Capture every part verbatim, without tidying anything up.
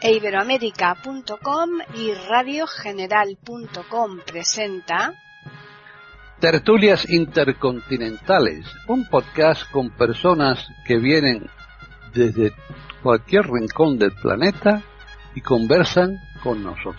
iberoamerica punto com y radio general punto com presenta Tertulias Intercontinentales, un podcast con personas que vienen desde cualquier rincón del planeta y conversan con nosotros.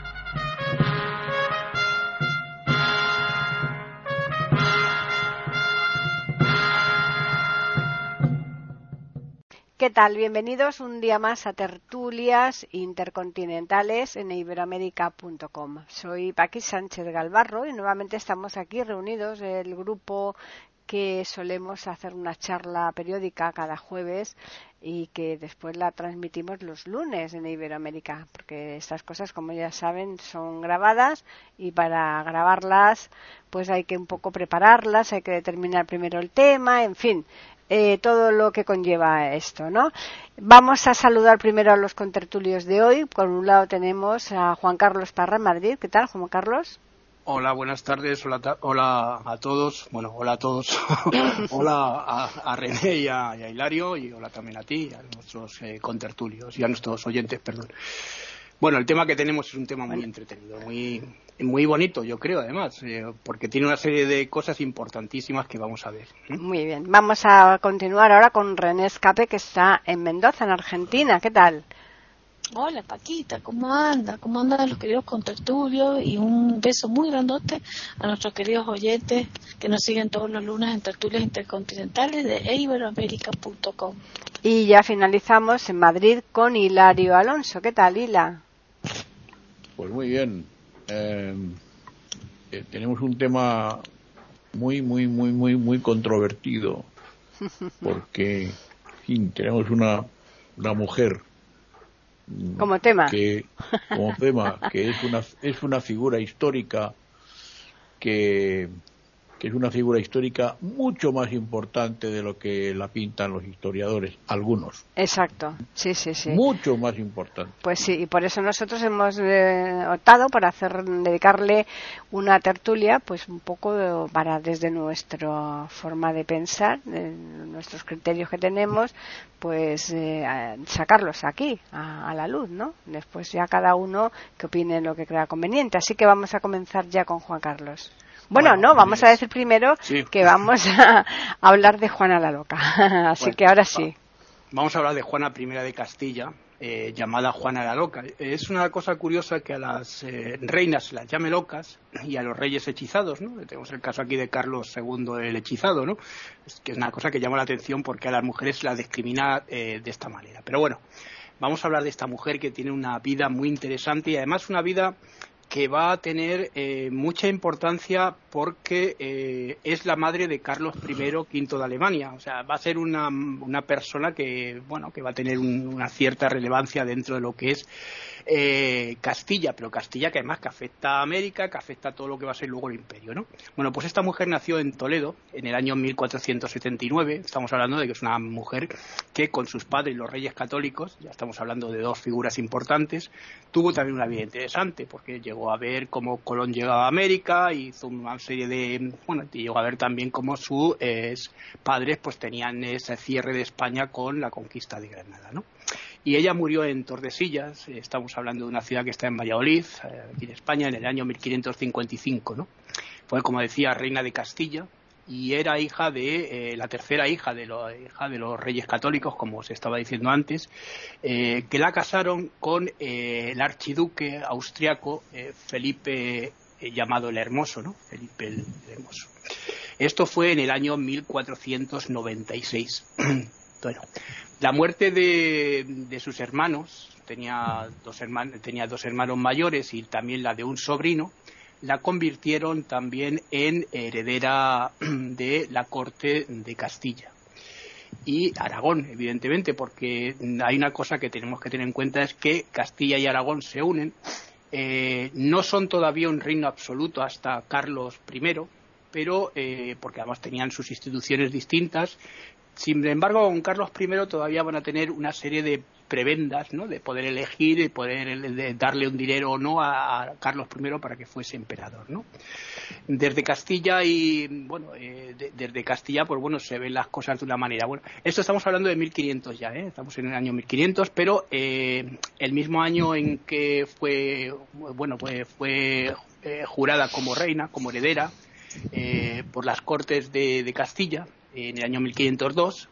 ¿Qué tal? Bienvenidos un día más a Tertulias Intercontinentales en iberoamerica punto com. Soy Paqui Sánchez Galvarro y nuevamente estamos aquí reunidos, el grupo que solemos hacer una charla periódica cada jueves y que después la transmitimos los lunes en Iberoamérica, porque estas cosas, como ya saben, son grabadas y para grabarlas pues hay que un poco prepararlas, hay que determinar primero el tema, en fin. Eh, todo lo que conlleva esto, ¿no? Vamos a saludar primero a los contertulios de hoy. Por un lado tenemos a Juan Carlos Parra en Madrid. ¿Qué tal, Juan Carlos? Hola, buenas tardes. Hola, ta- hola a todos. Bueno, hola a todos. Hola a, a René y a, y a Hilario, y hola también a ti, a nuestros eh, contertulios y a nuestros oyentes, perdón. Bueno, el tema que tenemos es un tema muy entretenido, muy muy bonito, yo creo, además, eh, porque tiene una serie de cosas importantísimas que vamos a ver. ¿eh? Muy bien, vamos a continuar ahora con René Escape, que está en Mendoza, en Argentina. ¿Qué tal? Hola Paquita, ¿cómo anda? ¿Cómo andan los queridos contertulios? Y un beso muy grandote a nuestros queridos oyentes que nos siguen todos los lunes en Tertulias Intercontinentales de iberoamerica punto com. Y ya finalizamos en Madrid con Hilario Alonso. ¿Qué tal, Hila? Pues muy bien. Eh, eh, tenemos un tema muy, muy, muy, muy, muy controvertido porque, en fin, tenemos una, una mujer como tema que, como tema que es una es una figura histórica que que es una figura histórica mucho más importante de lo que la pintan los historiadores, algunos. Exacto, sí, sí, sí. Mucho más importante. Pues sí, y por eso nosotros hemos eh, optado por hacer dedicarle una tertulia, pues un poco para desde nuestra forma de pensar, eh, nuestros criterios que tenemos, pues eh, sacarlos aquí a, a la luz, ¿no? Después ya cada uno que opine lo que crea conveniente. Así que vamos a comenzar ya con Juan Carlos. Bueno, bueno, no, vamos a decir primero sí. que vamos a, a hablar de Juana la Loca. Así bueno, que ahora sí. Vamos a hablar de Juana I de Castilla, eh, llamada Juana la Loca. Es una cosa curiosa que a las eh, reinas se las llame locas y a los reyes hechizados, ¿no? Tenemos el caso aquí de Carlos segundo el hechizado, ¿no? Es que es una cosa que llama la atención porque a las mujeres se las discrimina eh, de esta manera. Pero bueno, vamos a hablar de esta mujer que tiene una vida muy interesante y además una vida que va a tener eh, mucha importancia porque eh, es la madre de Carlos I, quinto de Alemania. O sea, va a ser una, una persona que, bueno, que va a tener un, una cierta relevancia dentro de lo que es eh, Castilla, pero Castilla que además que afecta a América, que afecta a todo lo que va a ser luego el imperio, ¿no? Bueno, pues esta mujer nació en Toledo en el año mil cuatrocientos setenta y nueve. Estamos hablando de que es una mujer que con sus padres, los reyes católicos, ya estamos hablando de dos figuras importantes, tuvo también una vida interesante porque llegó a ver cómo Colón llegaba a América, hizo una serie de, bueno, llegó a ver también cómo sus eh, padres pues tenían ese cierre de España con la conquista de Granada, ¿no? Y ella murió en Tordesillas, eh, estamos hablando de una ciudad que está en Valladolid, eh, aquí en España, en el año mil quinientos cincuenta y cinco, ¿no? Fue, como decía, reina de Castilla y era hija de, eh, la tercera hija de, lo, hija de los reyes católicos, como se estaba diciendo antes, eh, que la casaron con eh, el archiduque austriaco eh, Felipe, eh, llamado el Hermoso, ¿no? Felipe el, el Hermoso. Esto fue en el año mil cuatrocientos noventa y seis. Bueno, la muerte de, de sus hermanos, tenía dos hermanos, tenía dos hermanos mayores y también la de un sobrino, la convirtieron también en heredera de la corte de Castilla y Aragón, evidentemente, porque hay una cosa que tenemos que tener en cuenta, es que Castilla y Aragón se unen, eh, no son todavía un reino absoluto hasta Carlos I, pero eh, porque además tenían sus instituciones distintas, Sin embargo, con Carlos primero todavía van a tener una serie de prebendas, ¿no? De poder elegir y poder de darle un dinero o no a, a Carlos primero para que fuese emperador, ¿no? Desde Castilla y bueno, eh, de, desde Castilla, pues bueno, se ven las cosas de una manera. Bueno, esto estamos hablando de mil quinientos ya, ¿eh? Estamos en el año mil quinientos, pero eh, el mismo año en que fue, bueno, pues fue eh, jurada como reina, como heredera eh, por las Cortes de, de Castilla en el año mil quinientos dos.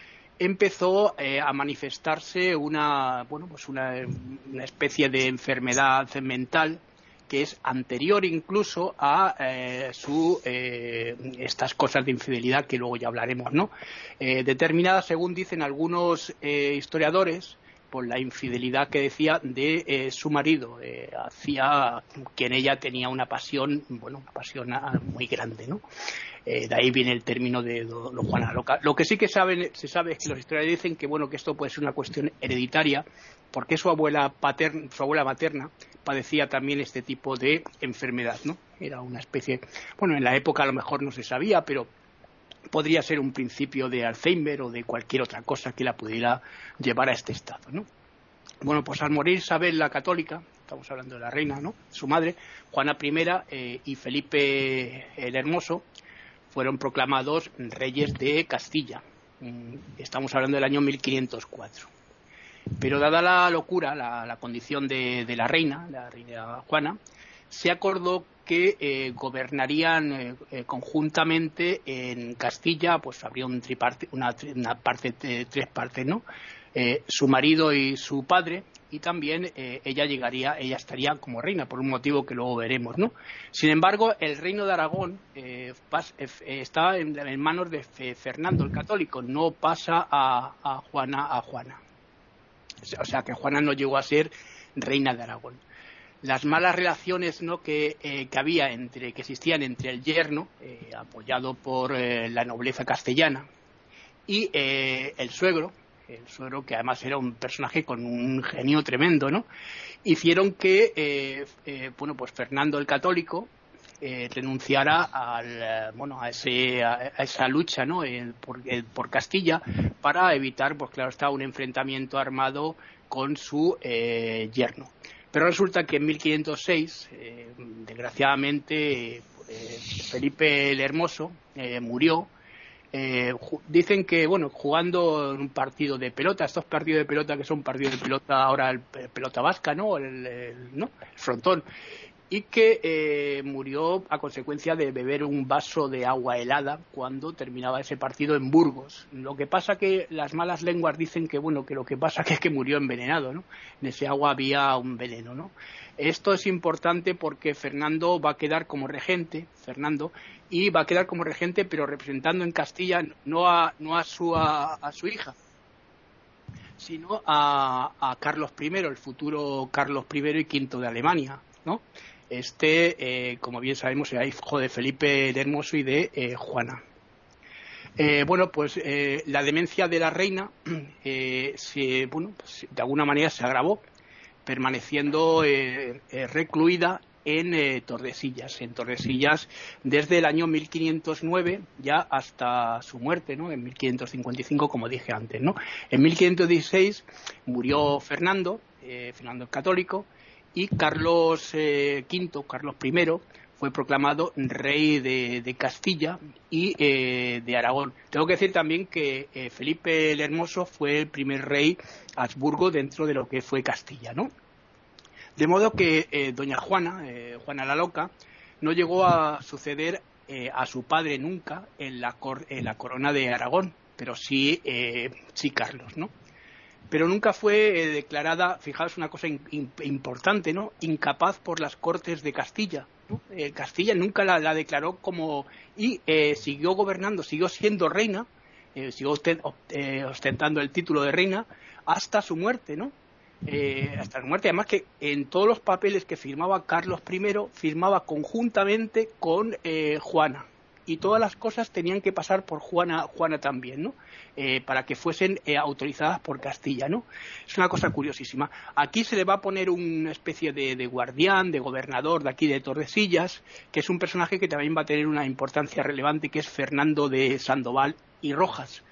Empezó eh, a manifestarse una, bueno, pues una, una especie de enfermedad mental que es anterior incluso a eh, su eh, estas cosas de infidelidad que luego ya hablaremos, ¿no? Eh, determinada, según dicen algunos eh, historiadores, por la infidelidad que decía de eh, su marido eh, hacia quien ella tenía una pasión, bueno, una pasión muy grande, ¿no? Eh, de ahí viene el término de do, do Juana Loca. Lo que sí que saben, se sabe es que los historiadores dicen que bueno, que esto puede ser una cuestión hereditaria, porque su abuela paterna, su abuela materna padecía también este tipo de enfermedad, ¿no? Era una especie, bueno, en la época a lo mejor no se sabía, pero podría ser un principio de Alzheimer o de cualquier otra cosa que la pudiera llevar a este estado, ¿no? Bueno, pues al morir Isabel la Católica, estamos hablando de la reina, ¿no? Su madre, Juana primera eh, y Felipe el Hermoso, fueron proclamados reyes de Castilla. Estamos hablando del año mil quinientos cuatro. Pero dada la locura, la, la condición de, de la reina, la reina Juana, se acordó que eh, gobernarían eh, eh, conjuntamente en Castilla, pues habría un triparte, una, una parte, eh, tres partes, ¿no? Eh, su marido y su padre, y también eh, ella llegaría, ella estaría como reina, por un motivo que luego veremos, ¿no? Sin embargo, el reino de Aragón eh, pas, eh, está en, en manos de Fernando el Católico, no pasa a, a Juana a Juana. O sea que Juana no llegó a ser reina de Aragón. Las malas relaciones, ¿no? que, eh, que había entre, que existían entre el yerno, eh, apoyado por eh, la nobleza castellana, y eh, el suegro, el suegro que además era un personaje con un genio tremendo, ¿no? Hicieron que eh, eh, bueno, pues Fernando el Católico eh, renunciara al, bueno, a, ese, a, a esa lucha, ¿no? Eh, por, eh, por Castilla, para evitar, pues claro está, un enfrentamiento armado con su eh, yerno. Pero resulta que en mil quinientos seis, eh, desgraciadamente, eh, Felipe el Hermoso eh, murió. Eh, dicen que, bueno, jugando en un partido de pelota, estos partidos de pelota que son partidos de pelota, ahora el, el pelota vasca, ¿no? El, el, ¿no? el frontón. Y que eh, murió a consecuencia de beber un vaso de agua helada cuando terminaba ese partido en Burgos. Lo que pasa que las malas lenguas dicen que, bueno, que lo que pasa que es que murió envenenado, ¿no? En ese agua había un veneno, ¿no? Esto es importante porque Fernando va a quedar como regente, Fernando, y va a quedar como regente, pero representando en Castilla no a, no a, su, a, a su hija, sino a, a Carlos primero, el futuro Carlos primero y quinto de Alemania, ¿no? Este, eh, como bien sabemos, era hijo de Felipe el Hermoso y de eh, Juana. Eh, bueno, pues eh, la demencia de la reina eh, se, bueno, pues, de alguna manera se agravó, permaneciendo eh, eh, recluida en eh, Tordesillas, en Tordesillas desde el año mil quinientos nueve ya hasta su muerte, ¿no? En mil quinientos cincuenta y cinco, como dije antes, ¿no? En mil quinientos dieciséis murió Fernando, eh, Fernando el Católico, y Carlos eh, quinto, Carlos primero, fue proclamado rey de, de Castilla y eh, de Aragón. Tengo que decir también que eh, Felipe el Hermoso fue el primer rey Habsburgo dentro de lo que fue Castilla, ¿no? De modo que eh, doña Juana, eh, Juana la Loca, no llegó a suceder eh, a su padre nunca en la, cor en la corona de Aragón, pero sí, eh, sí Carlos, ¿no? Pero nunca fue eh, declarada, fijaos una cosa in, in, importante, ¿no? Incapaz por las Cortes de Castilla, ¿no? Eh, Castilla nunca la, la declaró como... y eh, siguió gobernando, siguió siendo reina, eh, siguió ostentando el título de reina hasta su muerte, ¿no? Eh, hasta su muerte, además que en todos los papeles que firmaba Carlos primero, firmaba conjuntamente con eh, Juana. Y todas las cosas tenían que pasar por Juana, Juana también, ¿no? Eh, para que fuesen eh, autorizadas por Castilla, ¿no? Es una cosa curiosísima. Aquí se le va a poner una especie de, de guardián, de gobernador de aquí de Tordesillas, que es un personaje que también va a tener una importancia relevante, que es Fernando de Sandoval y Rojas.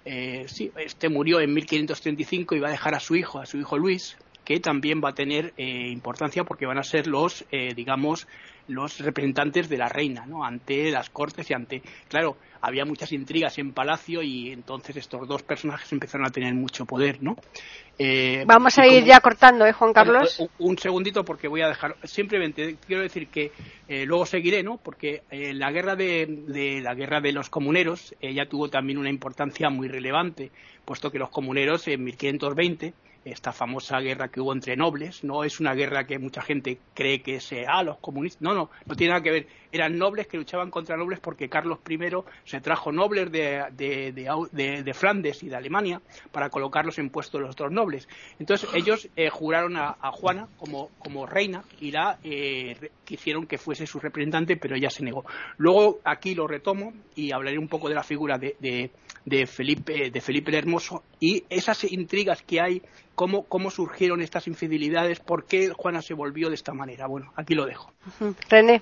eh, sí, este murió en mil quinientos treinta y cinco y va a dejar a su hijo, a su hijo Luis, que también va a tener eh, importancia porque van a ser los, eh, digamos, los representantes de la reina, ¿no? Ante las cortes y ante, claro, había muchas intrigas en palacio y entonces estos dos personajes empezaron a tener mucho poder, ¿no? Eh, Vamos a ir como, ya cortando, ¿eh, Juan Carlos? Un, un segundito porque voy a dejar, simplemente quiero decir que eh, luego seguiré, ¿no? Porque eh, la guerra de, de la guerra de los comuneros ella eh, tuvo también una importancia muy relevante, puesto que los comuneros en mil quinientos veinte, esta famosa guerra que hubo entre nobles, no es una guerra que mucha gente cree que es, ah, los comunistas, no, no, no tiene nada que ver, eran nobles que luchaban contra nobles porque Carlos primero se trajo nobles de, de, de, de, de Flandes y de Alemania para colocarlos en puestos de los otros nobles. Entonces ellos eh, juraron a, a Juana como, como reina y la eh, quisieron que fuese su representante, pero ella se negó. Luego aquí lo retomo y hablaré un poco de la figura de, de, de Felipe de Felipe el Hermoso y esas intrigas que hay. Cómo, cómo surgieron estas infidelidades, por qué Juana se volvió de esta manera. Bueno, aquí lo dejo. Uh-huh. René.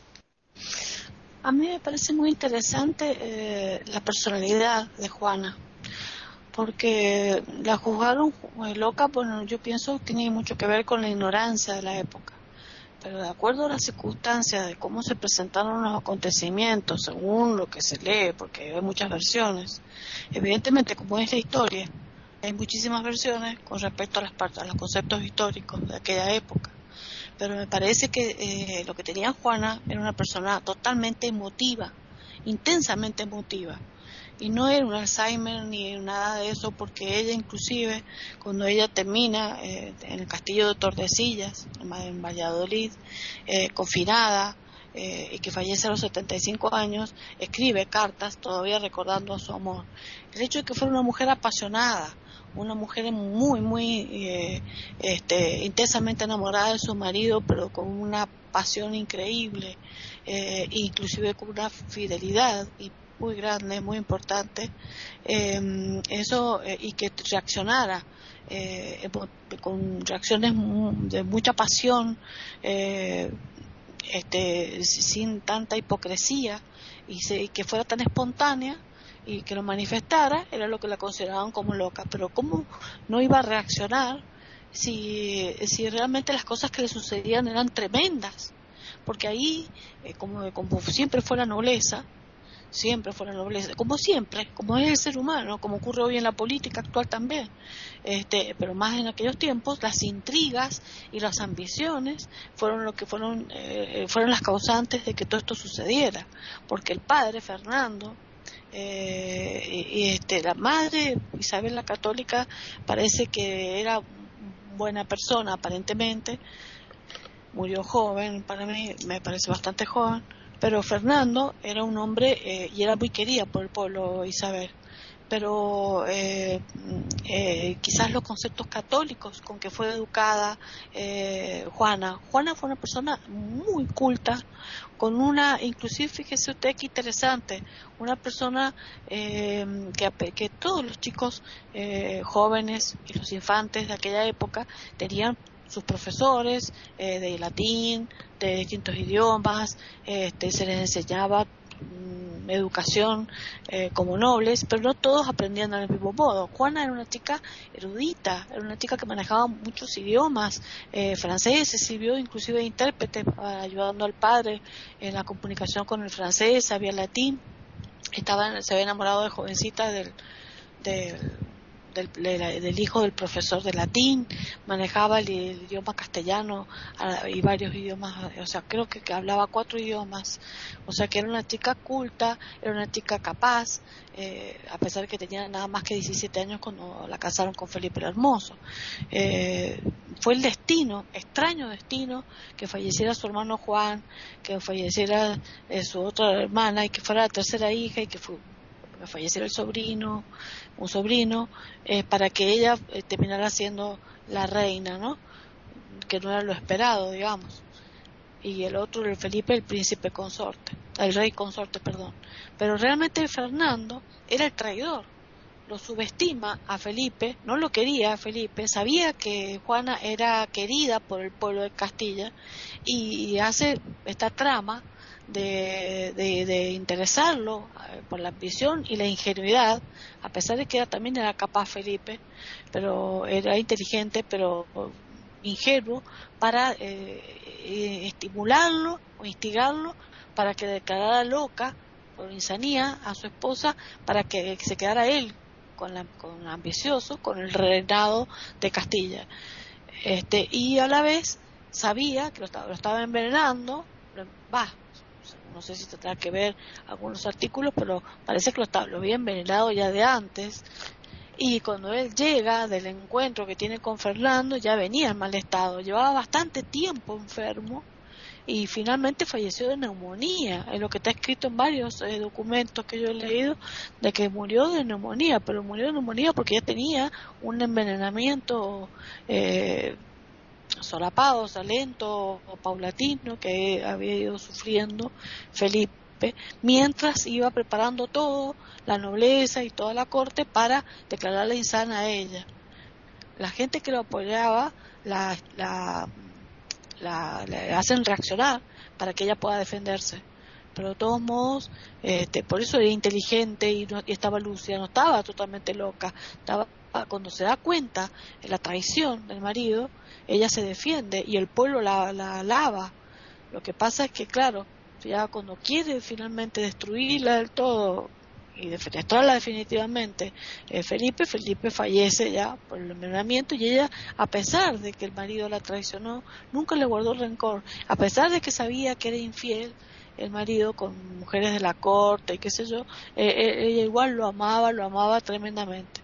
A mí me parece muy interesante eh, la personalidad de Juana, porque la juzgaron loca, bueno, yo pienso que tiene mucho que ver con la ignorancia de la época, pero de acuerdo a las circunstancias de cómo se presentaron los acontecimientos, según lo que se lee, porque hay muchas versiones, evidentemente como es la historia, hay muchísimas versiones con respecto a, las partes, a los conceptos históricos de aquella época. Pero me parece que eh, lo que tenía Juana era una persona totalmente emotiva, intensamente emotiva. Y no era un Alzheimer ni nada de eso, porque ella inclusive, cuando ella termina eh, en el castillo de Tordesillas, en Valladolid, eh, confinada, eh, y que fallece a los setenta y cinco años, escribe cartas todavía recordando a su amor. El hecho de que fuera una mujer apasionada, una mujer muy, muy eh, este, intensamente enamorada de su marido, pero con una pasión increíble, eh, inclusive con una fidelidad y muy grande, muy importante, eh, eso eh, y que reaccionara eh, con reacciones de mucha pasión, eh, este, sin tanta hipocresía y, se, y que fuera tan espontánea y que lo manifestara, era lo que la consideraban como loca. Pero cómo no iba a reaccionar si, si realmente las cosas que le sucedían eran tremendas, porque ahí eh, como, como siempre fue la nobleza, siempre fue la nobleza, como siempre, como es el ser humano, como ocurre hoy en la política actual también, este, pero más en aquellos tiempos, las intrigas y las ambiciones fueron lo que fueron, eh, fueron las causantes de que todo esto sucediera, porque el padre Fernando Eh, y, y este la madre Isabel la Católica parece que era buena persona aparentemente, murió joven, para mí me parece bastante joven, pero Fernando era un hombre eh, y era muy querida por el pueblo Isabel, pero eh, eh, quizás los conceptos católicos con que fue educada eh, Juana Juana fue una persona muy culta, con una, inclusive fíjese usted qué interesante, una persona eh, que, que todos los chicos eh, jóvenes y los infantes de aquella época tenían sus profesores eh, de latín, de distintos idiomas, este, se les enseñaba mm, educación eh, como nobles, pero no todos aprendían del mismo modo. Juana era una chica erudita, era una chica que manejaba muchos idiomas, eh, francés, se sirvió inclusive de intérprete ayudando al padre en la comunicación con el francés, sabía latín, estaba, se había enamorado de jovencita del, del Del, del hijo del profesor de latín, manejaba el, el idioma castellano y varios idiomas, o sea, creo que, que hablaba cuatro idiomas, o sea que era una chica culta, era una chica capaz, eh, a pesar de que tenía nada más que diecisiete años cuando la casaron con Felipe el Hermoso. Eh, fue el destino, extraño destino, que falleciera su hermano Juan, que falleciera eh, su otra hermana y que fuera la tercera hija y que fue que falleciera el sobrino, un sobrino, eh, para que ella eh, terminara siendo la reina, ¿no? Que no era lo esperado, digamos. Y el otro, el Felipe, el príncipe consorte, el rey consorte, perdón. Pero realmente Fernando era el traidor. Lo subestima a Felipe, no lo quería a Felipe, sabía que Juana era querida por el pueblo de Castilla y hace esta trama de, de, de interesarlo eh, por la ambición y la ingenuidad, a pesar de que era, también era capaz Felipe, pero era inteligente, pero ingenuo, para eh, estimularlo o instigarlo para que declarara loca por insanía a su esposa, para que se quedara él con la, con ambicioso con el reinado de Castilla. Este, y a la vez sabía que lo estaba, lo estaba envenenando, va, no sé si tendrá que ver algunos artículos, pero parece que lo, estaba, lo había envenenado ya de antes. Y cuando él llega del encuentro que tiene con Fernando, ya venía en mal estado, llevaba bastante tiempo enfermo y finalmente falleció de neumonía, es lo que está escrito en varios eh, documentos que yo he leído, de que murió de neumonía, pero murió de neumonía porque ya tenía un envenenamiento eh, solapado, o sea, lento o paulatino, que había ido sufriendo Felipe mientras iba preparando todo, la nobleza y toda la corte, para declararla insana a ella. La gente que lo apoyaba la, la, la, la hacen reaccionar para que ella pueda defenderse, pero de todos modos, este, por eso era inteligente y, no, y estaba lúcida, no estaba totalmente loca, estaba, cuando se da cuenta de la traición del marido, ella se defiende y el pueblo la, la alaba. Lo que pasa es que, claro, ya cuando quiere finalmente destruirla del todo y defenestrarla definitivamente, eh, Felipe, Felipe fallece ya por el envenenamiento, y ella, a pesar de que el marido la traicionó, nunca le guardó rencor, a pesar de que sabía que era infiel el marido con mujeres de la corte y qué sé yo, eh, ella igual lo amaba, lo amaba tremendamente.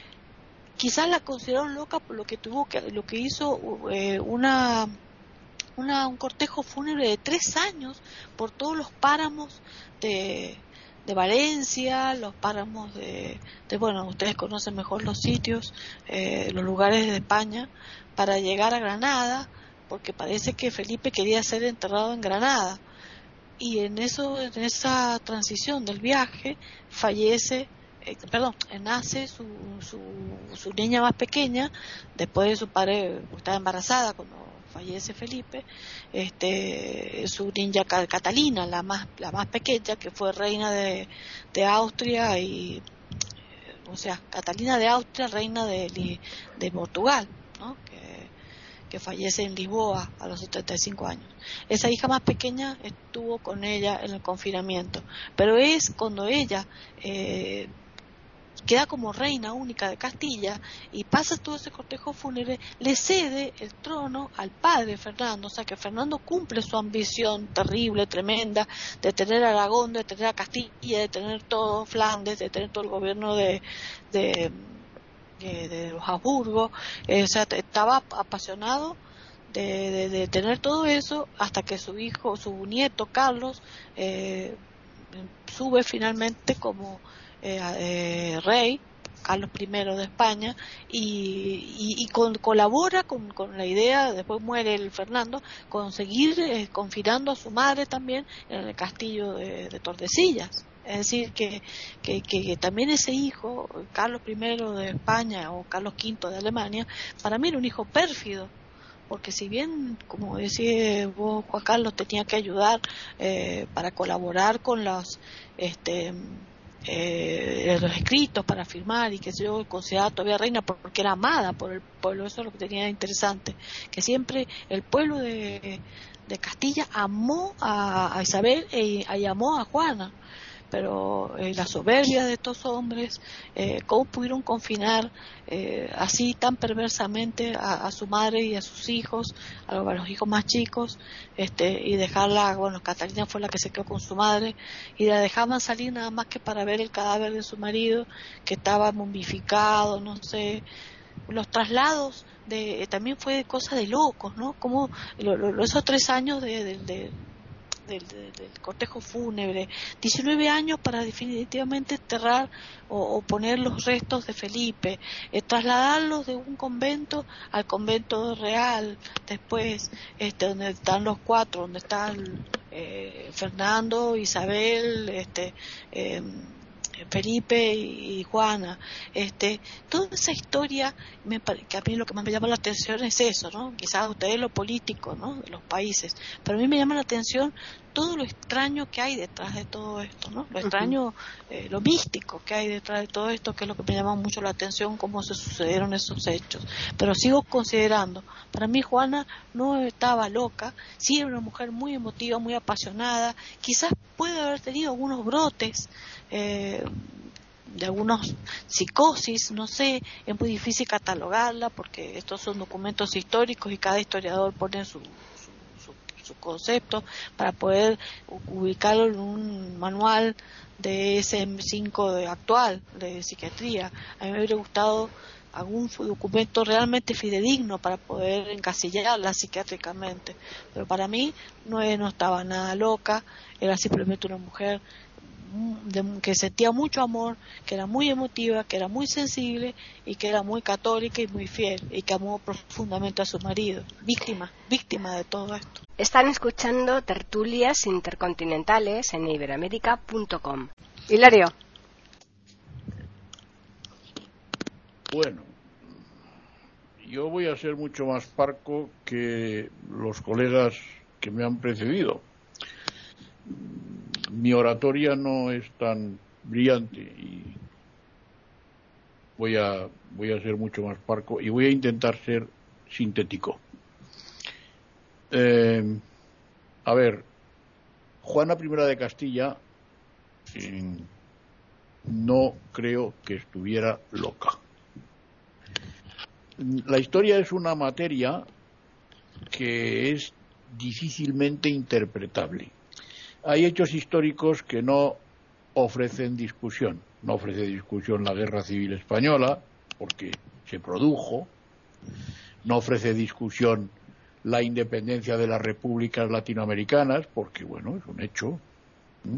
Quizás la consideraron loca por lo que tuvo que, lo que hizo eh, una Una, un cortejo fúnebre de tres años por todos los páramos de, de Valencia, los páramos de, de, bueno, ustedes conocen mejor los sitios, eh, los lugares de España, para llegar a Granada, porque parece que Felipe quería ser enterrado en Granada, y en eso, en esa transición del viaje, fallece, eh, perdón, nace su, su, su niña más pequeña, después de su padre, estaba embarazada cuando fallece Felipe, este, su niña Catalina, la más la más pequeña, que fue reina de, de Austria, y o sea, Catalina de Austria, reina de, de Portugal, ¿no? que, que fallece en Lisboa a los setenta y cinco años. Esa hija más pequeña estuvo con ella en el confinamiento, pero es cuando ella eh, queda como reina única de Castilla y pasa todo ese cortejo fúnebre, le cede el trono al padre Fernando, o sea que Fernando cumple su ambición terrible, tremenda, de tener Aragón, de tener a Castilla, de tener todo Flandes, de tener todo el gobierno de, de, de, de los Habsburgo, eh, o sea, estaba apasionado de, de, de tener todo eso, hasta que su hijo, su nieto Carlos, eh, sube finalmente como Eh, eh, rey, Carlos primero de España, y, y, y con, colabora con, con la idea, después muere el Fernando, conseguir eh, confinando a su madre también en el castillo de, de Tordesillas. Es decir, que, que, que también ese hijo, Carlos primero de España o Carlos quinto de Alemania, para mí era un hijo pérfido, porque si bien, como decía vos, Juan Carlos, tenía que ayudar eh, para colaborar con los este Eh, los escritos para firmar y que yo consideraba todavía reina porque era amada por el pueblo, eso es lo que tenía interesante, que siempre el pueblo de, de Castilla amó a, a Isabel y, y amó a Juana, pero eh, la soberbia de estos hombres, eh, cómo pudieron confinar eh, así tan perversamente a, a su madre y a sus hijos, a los, a los hijos más chicos, este, y dejarla, bueno, Catalina fue la que se quedó con su madre, y la dejaban salir nada más que para ver el cadáver de su marido, que estaba momificado, no sé. Los traslados de, eh, también fue cosa de locos, ¿no? Como lo, lo, esos tres años de, de, de Del, del, del cortejo fúnebre, diecinueve años para definitivamente enterrar o, o poner los restos de Felipe, eh, trasladarlos de un convento al convento real, después este, donde están los cuatro, donde están eh, Fernando, Isabel, este, eh, Felipe y Juana, este, toda esa historia, me, que a mí lo que más me llama la atención es eso, ¿no? Quizás a ustedes lo político, ¿no? De los países, pero a mí me llama la atención todo lo extraño que hay detrás de todo esto, ¿no? Lo extraño, eh, lo místico que hay detrás de todo esto, que es lo que me llama mucho la atención, cómo se sucedieron esos hechos. Pero sigo considerando, para mí Juana no estaba loca, sí era una mujer muy emotiva, muy apasionada, quizás puede haber tenido algunos brotes, eh, de algunos psicosis, no sé, es muy difícil catalogarla porque estos son documentos históricos y cada historiador pone su, su, su, su concepto para poder ubicarlo en un manual de D S M cinco de actual de psiquiatría. A mí me hubiera gustado algún documento realmente fidedigno para poder encasillarla psiquiátricamente, pero para mí no, no estaba nada loca, era simplemente una mujer de, que sentía mucho amor, que era muy emotiva, que era muy sensible y que era muy católica y muy fiel y que amó profundamente a su marido, víctima, víctima de todo esto. Están escuchando Tertulias Intercontinentales en iberoamérica punto com. Hilario. Bueno, yo voy a ser mucho más parco que los colegas que me han precedido. Mi oratoria no es tan brillante y voy a voy a ser mucho más parco y voy a intentar ser sintético. Eh, a ver, Juana primera de Castilla eh, no creo que estuviera loca. La historia es una materia que es difícilmente interpretable. Hay hechos históricos que no ofrecen discusión. No ofrece discusión la Guerra Civil Española, porque se produjo. No ofrece discusión la independencia de las repúblicas latinoamericanas, porque, bueno, es un hecho. ¿Mm?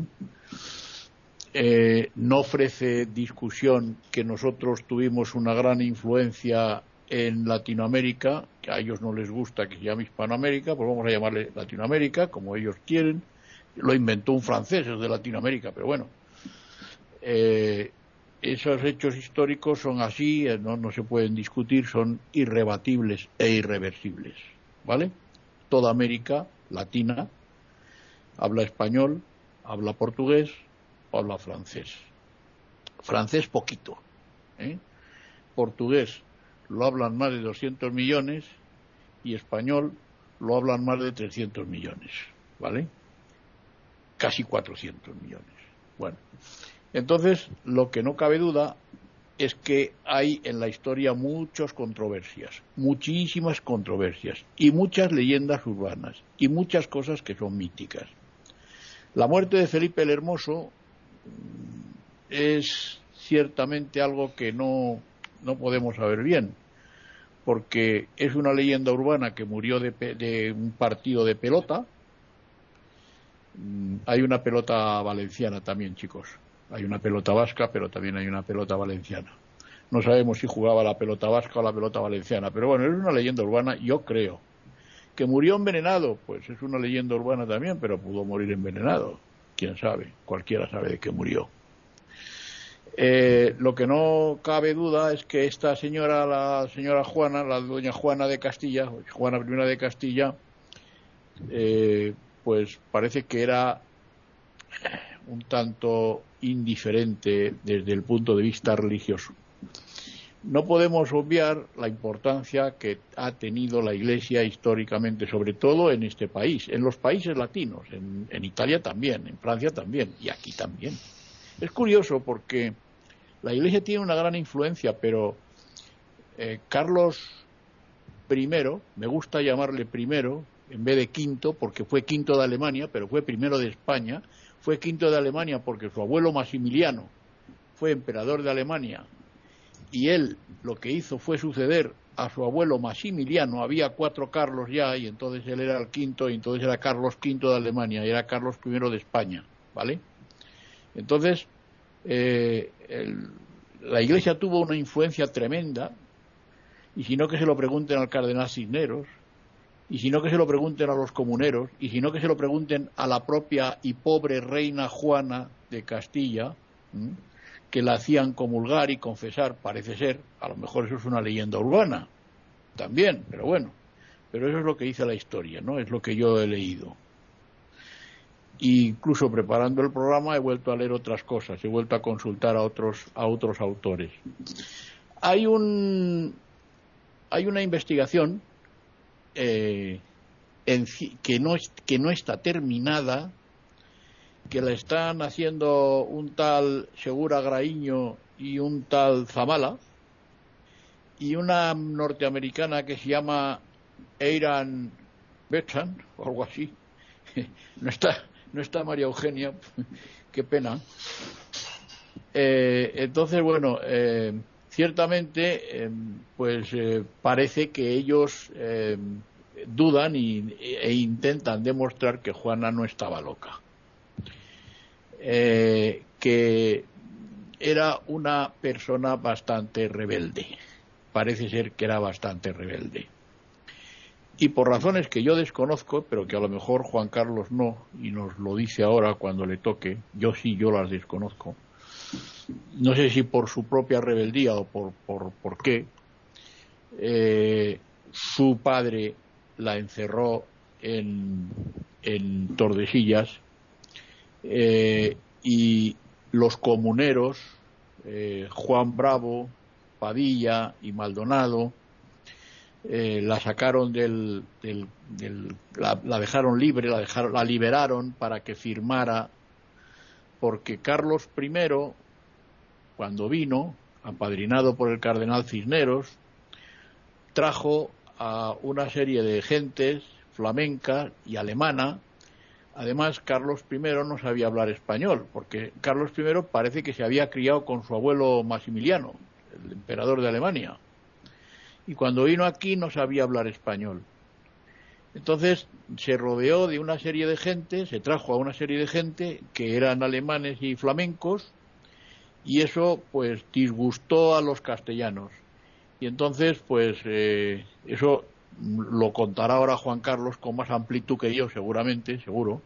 Eh, no ofrece discusión que nosotros tuvimos una gran influencia en Latinoamérica, que a ellos no les gusta que se llame Hispanoamérica, pues vamos a llamarle Latinoamérica, como ellos quieren. Lo inventó un francés, es de Latinoamérica, pero bueno. Eh, esos hechos históricos son así, no, no se pueden discutir, son irrebatibles e irreversibles, ¿vale? Toda América Latina habla español, habla portugués, habla francés. Francés poquito, ¿eh? Portugués lo hablan más de doscientos millones y español lo hablan más de trescientos millones, ¿vale? Casi cuatrocientos millones. Bueno, entonces lo que no cabe duda es que hay en la historia muchas controversias, muchísimas controversias y muchas leyendas urbanas y muchas cosas que son míticas. La muerte de Felipe el Hermoso es ciertamente algo que no, no podemos saber bien, porque es una leyenda urbana que murió de, de un partido de pelota. Hay una pelota valenciana también, chicos. Hay una pelota vasca, pero también hay una pelota valenciana. No sabemos si jugaba la pelota vasca o la pelota valenciana, pero bueno, es una leyenda urbana, yo creo. Que murió envenenado, pues es una leyenda urbana también, pero pudo morir envenenado. Quién sabe, cualquiera sabe de qué murió. Eh, lo que no cabe duda es que esta señora, la señora Juana, la doña Juana de Castilla, Juana primera de Castilla, eh, pues parece que era un tanto indiferente desde el punto de vista religioso. No podemos obviar la importancia que ha tenido la Iglesia históricamente, sobre todo en este país, en los países latinos, en, en Italia también, en Francia también y aquí también. Es curioso porque la Iglesia tiene una gran influencia, pero eh, Carlos primero, me gusta llamarle primero en vez de quinto, porque fue quinto de Alemania, pero fue primero de España. Fue quinto de Alemania porque su abuelo Maximiliano fue emperador de Alemania y él lo que hizo fue suceder a su abuelo Maximiliano. Había cuatro Carlos ya y entonces él era el quinto y entonces era Carlos quinto de Alemania y era Carlos primero de España, ¿vale? Entonces eh, el, la Iglesia tuvo una influencia tremenda, y si no que se lo pregunten al cardenal Cisneros, y si no que se lo pregunten a los comuneros, y si no que se lo pregunten a la propia y pobre reina Juana de Castilla, ¿m? que la hacían comulgar y confesar, parece ser. A lo mejor eso es una leyenda urbana también, pero bueno, pero eso es lo que dice la historia, ¿no? Es lo que yo he leído. Y incluso preparando el programa he vuelto a leer otras cosas, he vuelto a consultar a otros a otros autores. Hay un hay una investigación eh, en, que no es, que no está terminada, que la están haciendo un tal Segura Graíño y un tal Zavala, y una norteamericana que se llama Eiran Betsan o algo así. No está no está María Eugenia, qué pena. Eh, entonces, bueno, eh, ciertamente, eh, pues eh, parece que ellos eh, dudan y, e intentan demostrar que Juana no estaba loca, eh, que era una persona bastante rebelde. Parece ser que era bastante rebelde. Y por razones que yo desconozco, pero que a lo mejor Juan Carlos no, y nos lo dice ahora cuando le toque, yo sí, yo las desconozco. No sé si por su propia rebeldía o por, por, por qué, eh, su padre la encerró en, en Tordesillas, eh, y los comuneros, eh, Juan Bravo, Padilla y Maldonado, Eh, la sacaron del, del, del la, la dejaron libre, la dejaron, la liberaron para que firmara, porque Carlos primero, cuando vino, apadrinado por el cardenal Cisneros, trajo a una serie de gentes flamenca y alemana. Además, Carlos primero no sabía hablar español, porque Carlos primero parece que se había criado con su abuelo Maximiliano, el emperador de Alemania. Y cuando vino aquí no sabía hablar español. Entonces se rodeó de una serie de gente, se trajo a una serie de gente que eran alemanes y flamencos, y eso pues disgustó a los castellanos. Y entonces pues eh, eso lo contará ahora Juan Carlos con más amplitud que yo, seguramente, seguro.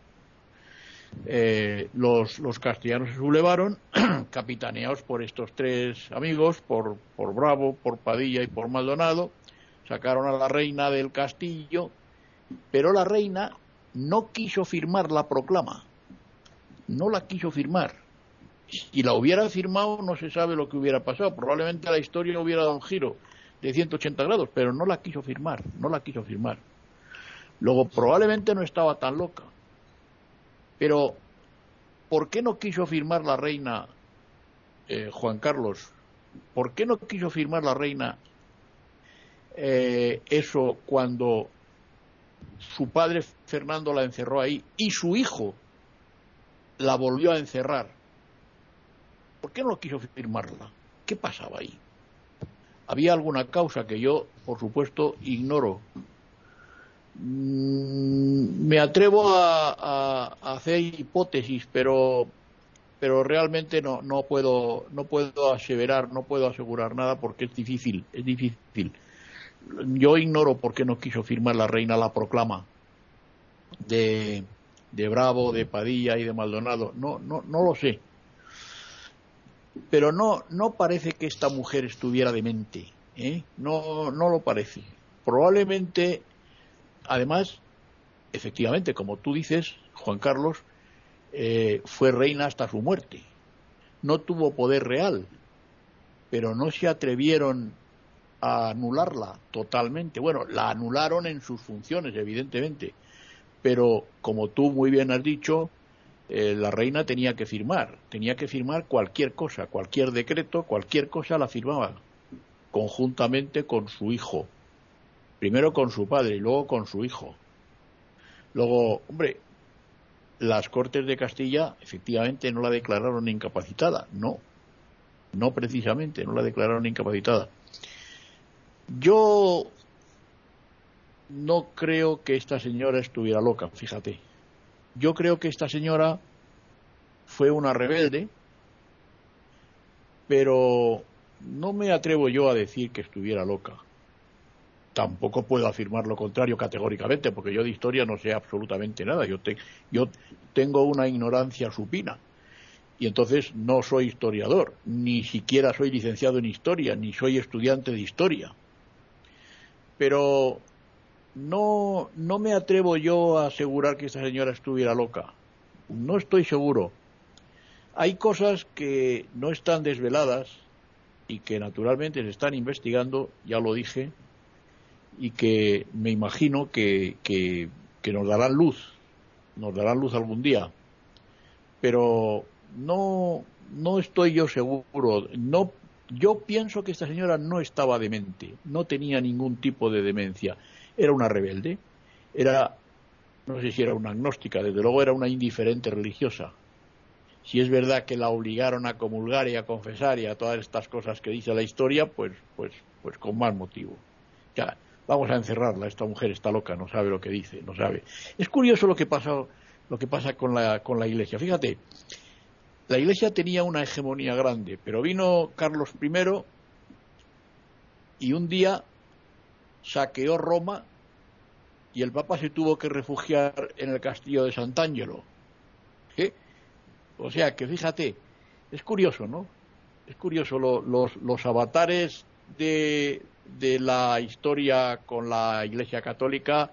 Eh, los, los castellanos se sublevaron, capitaneados por estos tres amigos, por, por Bravo, por Padilla y por Maldonado. Sacaron a la reina del castillo, pero la reina no quiso firmar la proclama, no la quiso firmar. Si la hubiera firmado no se sabe lo que hubiera pasado, probablemente la historia hubiera dado un giro de ciento ochenta grados, pero no la quiso firmar, no la quiso firmar. Luego probablemente no estaba tan loca. Pero, ¿por qué no quiso firmar la reina, eh, Juan Carlos? ¿Por qué no quiso firmar la reina eh, eso cuando su padre Fernando la encerró ahí y su hijo la volvió a encerrar? ¿Por qué no quiso firmarla? ¿Qué pasaba ahí? Había alguna causa que yo, por supuesto, ignoro. Me atrevo a, a, a hacer hipótesis, pero pero realmente no no puedo no puedo aseverar, no puedo asegurar nada porque es difícil, es difícil. Yo ignoro por qué no quiso firmar la reina la proclama de de Bravo, de Padilla y de Maldonado. No no no lo sé. Pero no no parece que esta mujer estuviera demente, ¿eh? No no lo parece. Probablemente. Además, efectivamente, como tú dices, Juan Carlos, eh, fue reina hasta su muerte. No tuvo poder real, pero no se atrevieron a anularla totalmente. Bueno, la anularon en sus funciones, evidentemente, pero como tú muy bien has dicho, eh, la reina tenía que firmar, tenía que firmar cualquier cosa, cualquier decreto, cualquier cosa la firmaba, conjuntamente con su hijo. Primero con su padre y luego con su hijo. Luego, hombre, las Cortes de Castilla efectivamente no la declararon incapacitada. No, no precisamente, no la declararon incapacitada. Yo no creo que esta señora estuviera loca, fíjate. Yo creo que esta señora fue una rebelde, pero no me atrevo yo a decir que estuviera loca. Tampoco puedo afirmar lo contrario categóricamente, porque yo de historia no sé absolutamente nada. Yo, te, yo tengo una ignorancia supina. y entonces no soy historiador, ni siquiera soy licenciado en historia, ni soy estudiante de historia. Pero no, no me atrevo yo a asegurar que esta señora estuviera loca. No estoy seguro. Hay cosas que no están desveladas y que naturalmente se están investigando, ya lo dije, y que me imagino que, que, que nos darán luz, nos darán luz algún día. Pero no, no estoy yo seguro. No, yo pienso que esta señora no estaba demente, no tenía ningún tipo de demencia. Era una rebelde, era, no sé si era una agnóstica, desde luego era una indiferente religiosa. Si es verdad que la obligaron a comulgar y a confesar y a todas estas cosas que dice la historia, pues, pues, pues con más motivo. Ya, vamos a encerrarla, esta mujer está loca, no sabe lo que dice, no sabe. Es curioso lo que pasa, lo que pasa con la, con la Iglesia. Fíjate, la Iglesia tenía una hegemonía grande, pero vino Carlos primero y un día saqueó Roma y el Papa se tuvo que refugiar en el castillo de Sant'Angelo. ¿Sí? O sea que fíjate, es curioso, ¿no? Es curioso, lo, los, los avatares de, de la historia con la Iglesia Católica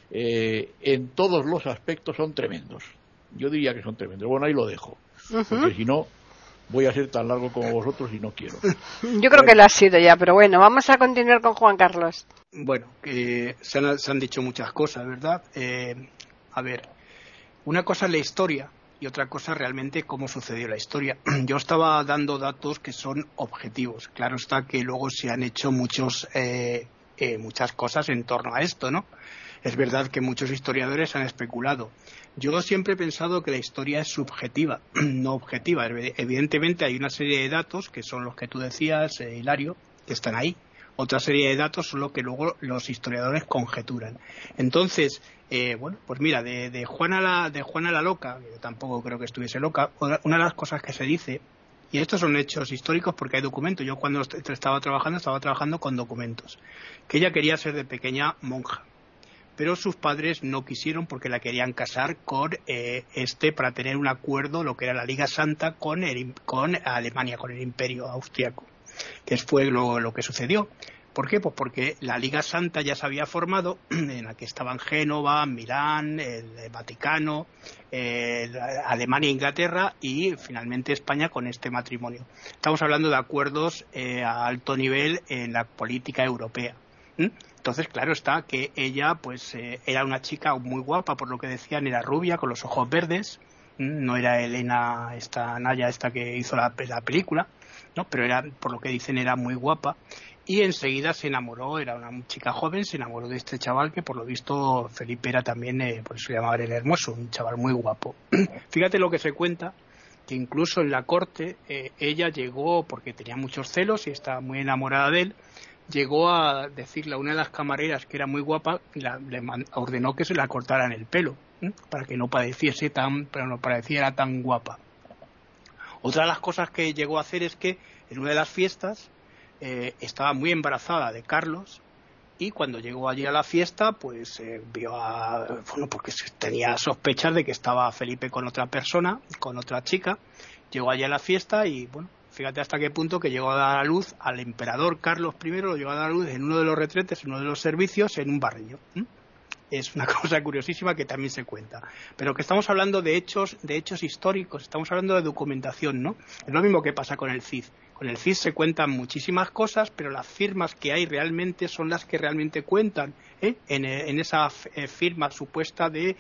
eh, en todos los aspectos son tremendos. Yo diría que son tremendos. Bueno, ahí lo dejo, uh-huh. Porque si no voy a ser tan largo como vosotros y no quiero. Yo creo que lo ha sido ya, pero bueno, vamos a continuar con Juan Carlos. Bueno, que se han, se han dicho muchas cosas, ¿verdad? Eh, a ver, una cosa es la historia y otra cosa realmente cómo sucedió la historia. Yo estaba dando datos que son objetivos. Claro está que luego se han hecho muchos eh, eh, muchas cosas en torno a esto, ¿no? Es verdad que muchos historiadores han especulado. Yo siempre he pensado que la historia es subjetiva, no objetiva. Evidentemente hay una serie de datos que son los que tú decías, eh, Hilario, que están ahí. Otra serie de datos son los que luego los historiadores conjeturan. Entonces, eh, bueno, pues mira, de, de Juana la, de Juana la loca, yo tampoco creo que estuviese loca, una de las cosas que se dice, y estos son hechos históricos porque hay documentos, yo cuando estaba trabajando, estaba trabajando con documentos, que ella quería ser de pequeña monja, pero sus padres no quisieron porque la querían casar con eh, este para tener un acuerdo, lo que era la Liga Santa, con, el, con Alemania, con el Imperio Austriaco, que fue lo, lo que sucedió. ¿Por qué? Pues porque la Liga Santa ya se había formado, en la que estaban Génova, Milán, el Vaticano, eh, Alemania e Inglaterra y finalmente España con este matrimonio. Estamos hablando de acuerdos eh, a alto nivel en la política europea. ¿Mm? Entonces, claro está que ella pues eh, era una chica muy guapa, por lo que decían, era rubia, con los ojos verdes, ¿Mm? No era Elena, esta Naya, esta que hizo la, la película, ¿no? Pero era, por lo que dicen, era muy guapa. Y enseguida se enamoró, era una chica joven, se enamoró de este chaval que por lo visto Felipe era también, eh, por eso se llamaba el Hermoso, un chaval muy guapo. Fíjate lo que se cuenta, que incluso en la corte eh, ella llegó, porque tenía muchos celos y estaba muy enamorada de él, llegó a decirle a una de las camareras que era muy guapa, y la, le man, ordenó que se la cortaran el pelo, ¿eh? Para que no padeciese tan, pero no pareciera tan guapa. Otra de las cosas que llegó a hacer es que en una de las fiestas Eh, estaba muy embarazada de Carlos y cuando llegó allí a la fiesta pues eh, vio a, bueno, porque tenía sospechas de que estaba Felipe con otra persona, con otra chica. Llegó allí a la fiesta y bueno, fíjate hasta qué punto que llegó a dar a luz al emperador Carlos primero, lo llegó a dar a luz en uno de los retretes, en uno de los servicios, en un barrillo. ¿Mm? Es una cosa curiosísima que también se cuenta. Pero que estamos hablando de hechos, de hechos históricos, estamos hablando de documentación, ¿no? Es lo mismo que pasa con el C I D. Con el C I D se cuentan muchísimas cosas, pero las firmas que hay realmente son las que realmente cuentan, ¿eh? en, en esa firma supuesta de,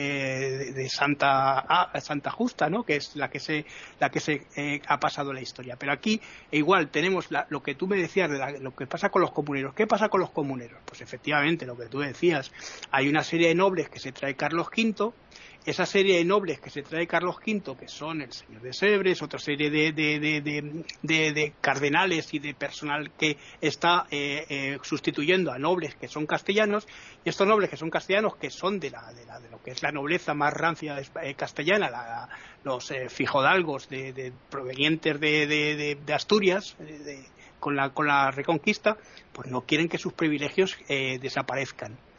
eh, de Santa, ah, Santa Justa, ¿no? Que es la que se, la que se eh, ha pasado la historia. Pero aquí igual tenemos la, lo que tú me decías de la, lo que pasa con los comuneros. ¿Qué pasa con los comuneros? Pues efectivamente lo que tú decías. Hay una serie de nobles que se trae Carlos quinto. Esa serie de nobles que se trae Carlos quinto, que son el señor de Sebres, otra serie de, de, de, de, de, de cardenales y de personal que está eh, eh, sustituyendo a nobles que son castellanos, y estos nobles que son castellanos, que son de, la, de, la, de lo que es la nobleza más rancia eh, castellana, la, los eh, fijodalgos de, de, provenientes de, de, de, de Asturias, de, de, con, la, con la Reconquista, pues no quieren que sus privilegios eh, desaparezcan.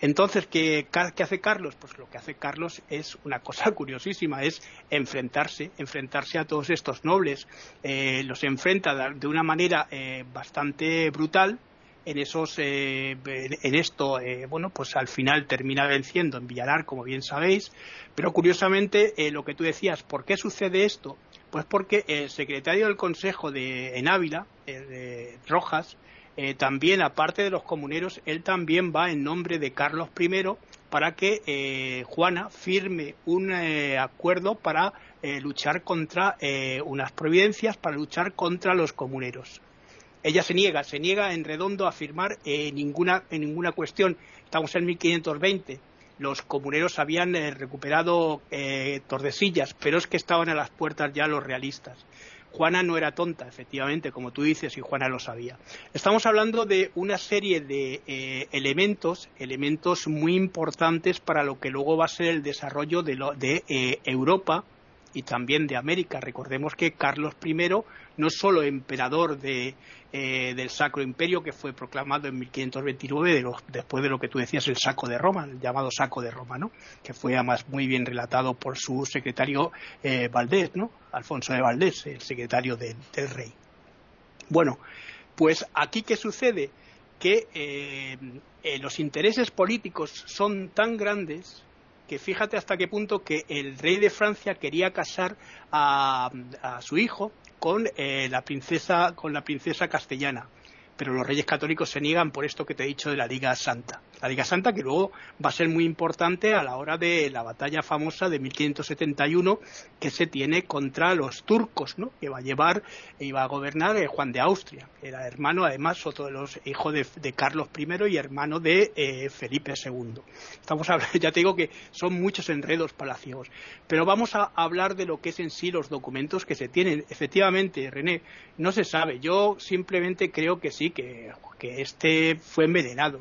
Entonces, ¿qué, ¿qué hace Carlos? Pues lo que hace Carlos es una cosa curiosísima, es enfrentarse, enfrentarse a todos estos nobles. Eh, los enfrenta de una manera eh, bastante brutal. En esos, eh, en esto, eh, bueno, pues al final termina venciendo en Villalar, como bien sabéis. Pero curiosamente, eh, lo que tú decías, ¿por qué sucede esto? Pues porque el secretario del Consejo de en Ávila, eh, de Rojas, Eh, también, aparte de los comuneros, él también va en nombre de Carlos primero para que eh, Juana firme un eh, acuerdo para eh, luchar contra eh, unas providencias, para luchar contra los comuneros. Ella se niega, se niega en redondo a firmar eh, ninguna, en ninguna cuestión. Estamos en mil quinientos veinte. Los comuneros habían eh, recuperado eh, Tordesillas, pero es que estaban a las puertas ya los realistas. Juana no era tonta, efectivamente, como tú dices, y Juana lo sabía. Estamos hablando de una serie de eh, elementos, elementos muy importantes para lo que luego va a ser el desarrollo de, lo, de eh, Europa y también de América. Recordemos que Carlos primero, no solo emperador de, eh, del Sacro Imperio, que fue proclamado en mil quinientos veintinueve, de lo, después de lo que tú decías, el saco de Roma, el llamado saco de Roma, ¿no? Que fue además muy bien relatado por su secretario eh, Valdés, ¿no? Alfonso de Valdés, el secretario de, del rey. Bueno, pues aquí ¿qué sucede? Que eh, eh, los intereses políticos son tan grandes que fíjate hasta qué punto que el rey de Francia quería casar a, a su hijo con eh, la princesa con la princesa castellana, pero los reyes católicos se niegan por esto que te he dicho de la Liga Santa. La Liga Santa que luego va a ser muy importante a la hora de la batalla famosa de mil quinientos setenta y uno que se tiene contra los turcos, ¿no? Que va a llevar e iba a gobernar eh, Juan de Austria, que era hermano, además, otro de los hijos de, de Carlos primero y hermano de eh, Felipe segundo. Estamos hablando, ya te digo que son muchos enredos palaciegos, pero vamos a hablar de lo que es en sí los documentos que se tienen. Efectivamente, René, no se sabe. Yo simplemente creo que sí, que, que este fue envenenado.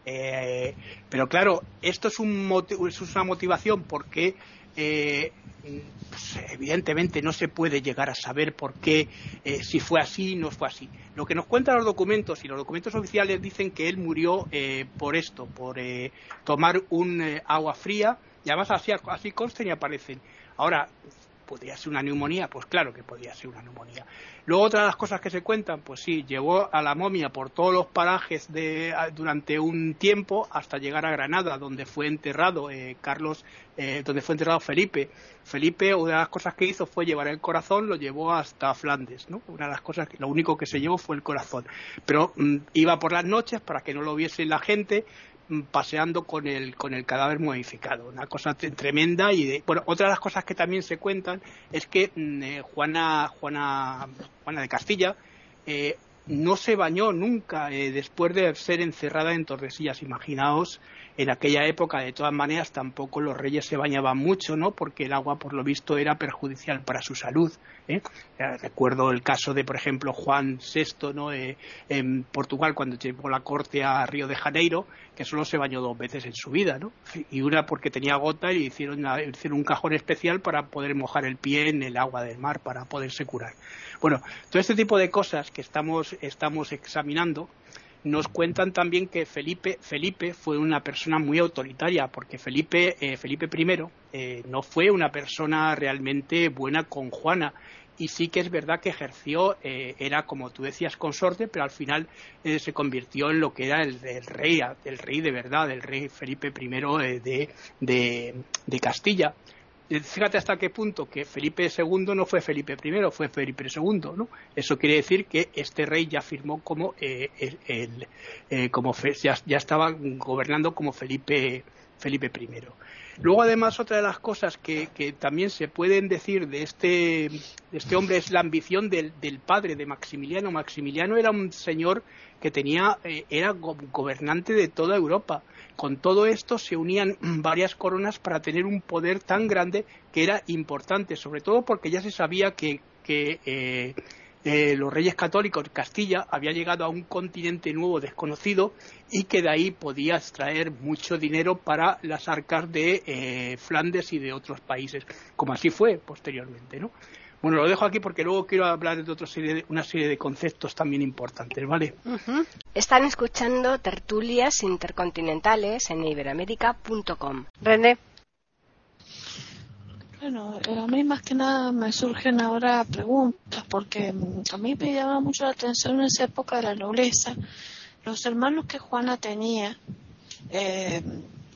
Eh, pero claro, esto es, un motiv- es una motivación porque eh, pues, evidentemente no se puede llegar a saber por qué, eh, si fue así o no fue así. Lo que nos cuentan los documentos, y los documentos oficiales dicen que él murió eh, por esto, por eh, tomar un eh, agua fría, y además así, así constan y aparecen. Ahora, ¿podría ser una neumonía? Pues claro que podría ser una neumonía. Luego, otra de las cosas que se cuentan, pues sí, llevó a la momia por todos los parajes de, durante un tiempo hasta llegar a Granada, donde fue enterrado eh, Carlos, eh, donde fue enterrado Felipe. Felipe, una de las cosas que hizo fue llevar el corazón, lo llevó hasta Flandes, ¿no? Una de las cosas, lo único que se llevó fue el corazón. Pero mm, iba por las noches para que no lo viese la gente, paseando con el con el cadáver modificado, una cosa tremenda. Y de, bueno, otra de las cosas que también se cuentan es que eh, Juana Juana Juana de Castilla eh, no se bañó nunca eh, después de ser encerrada en Tordesillas. Imaginaos, en aquella época, de todas maneras, tampoco los reyes se bañaban mucho, ¿no? Porque el agua, por lo visto, era perjudicial para su salud, ¿eh? Eh, recuerdo el caso de, por ejemplo, Juan sexto, ¿no? Eh, en Portugal, cuando llevó la corte a Río de Janeiro, que solo se bañó dos veces en su vida, ¿no? Y una porque tenía gota y hicieron, una, hicieron un cajón especial para poder mojar el pie en el agua del mar para poderse curar. Bueno, todo este tipo de cosas que estamos, estamos examinando nos cuentan también que Felipe Felipe fue una persona muy autoritaria, porque Felipe eh, Felipe primero eh, no fue una persona realmente buena con Juana, y sí que es verdad que ejerció, eh, era como tú decías consorte, pero al final eh, se convirtió en lo que era el, el rey, el rey de verdad, el rey Felipe primero eh, de, de, de Castilla. Fíjate hasta qué punto que Felipe segundo no fue Felipe primero, fue Felipe segundo, ¿no? Eso quiere decir que este rey ya firmó como eh, el, el, eh, como ya, ya estaba gobernando como Felipe Felipe primero. Luego, además, otra de las cosas que, que también se pueden decir de este, de este hombre es la ambición del, del padre de Maximiliano. Maximiliano era un señor que tenía, eh, era go- gobernante de toda Europa. Con todo esto se unían varias coronas para tener un poder tan grande que era importante, sobre todo porque ya se sabía que, que eh, eh, los reyes católicos, Castilla, había llegado a un continente nuevo desconocido y que de ahí podía extraer mucho dinero para las arcas de eh, Flandes y de otros países, como así fue posteriormente, ¿no? Bueno, lo dejo aquí porque luego quiero hablar de otra serie de, una serie de conceptos también importantes, ¿vale? Uh-huh. Están escuchando tertulias intercontinentales en iberoamérica punto com. René. Bueno, a mí más que nada me surgen ahora preguntas, porque a mí me llama mucho la atención en esa época de la nobleza, los hermanos que Juana tenía, eh,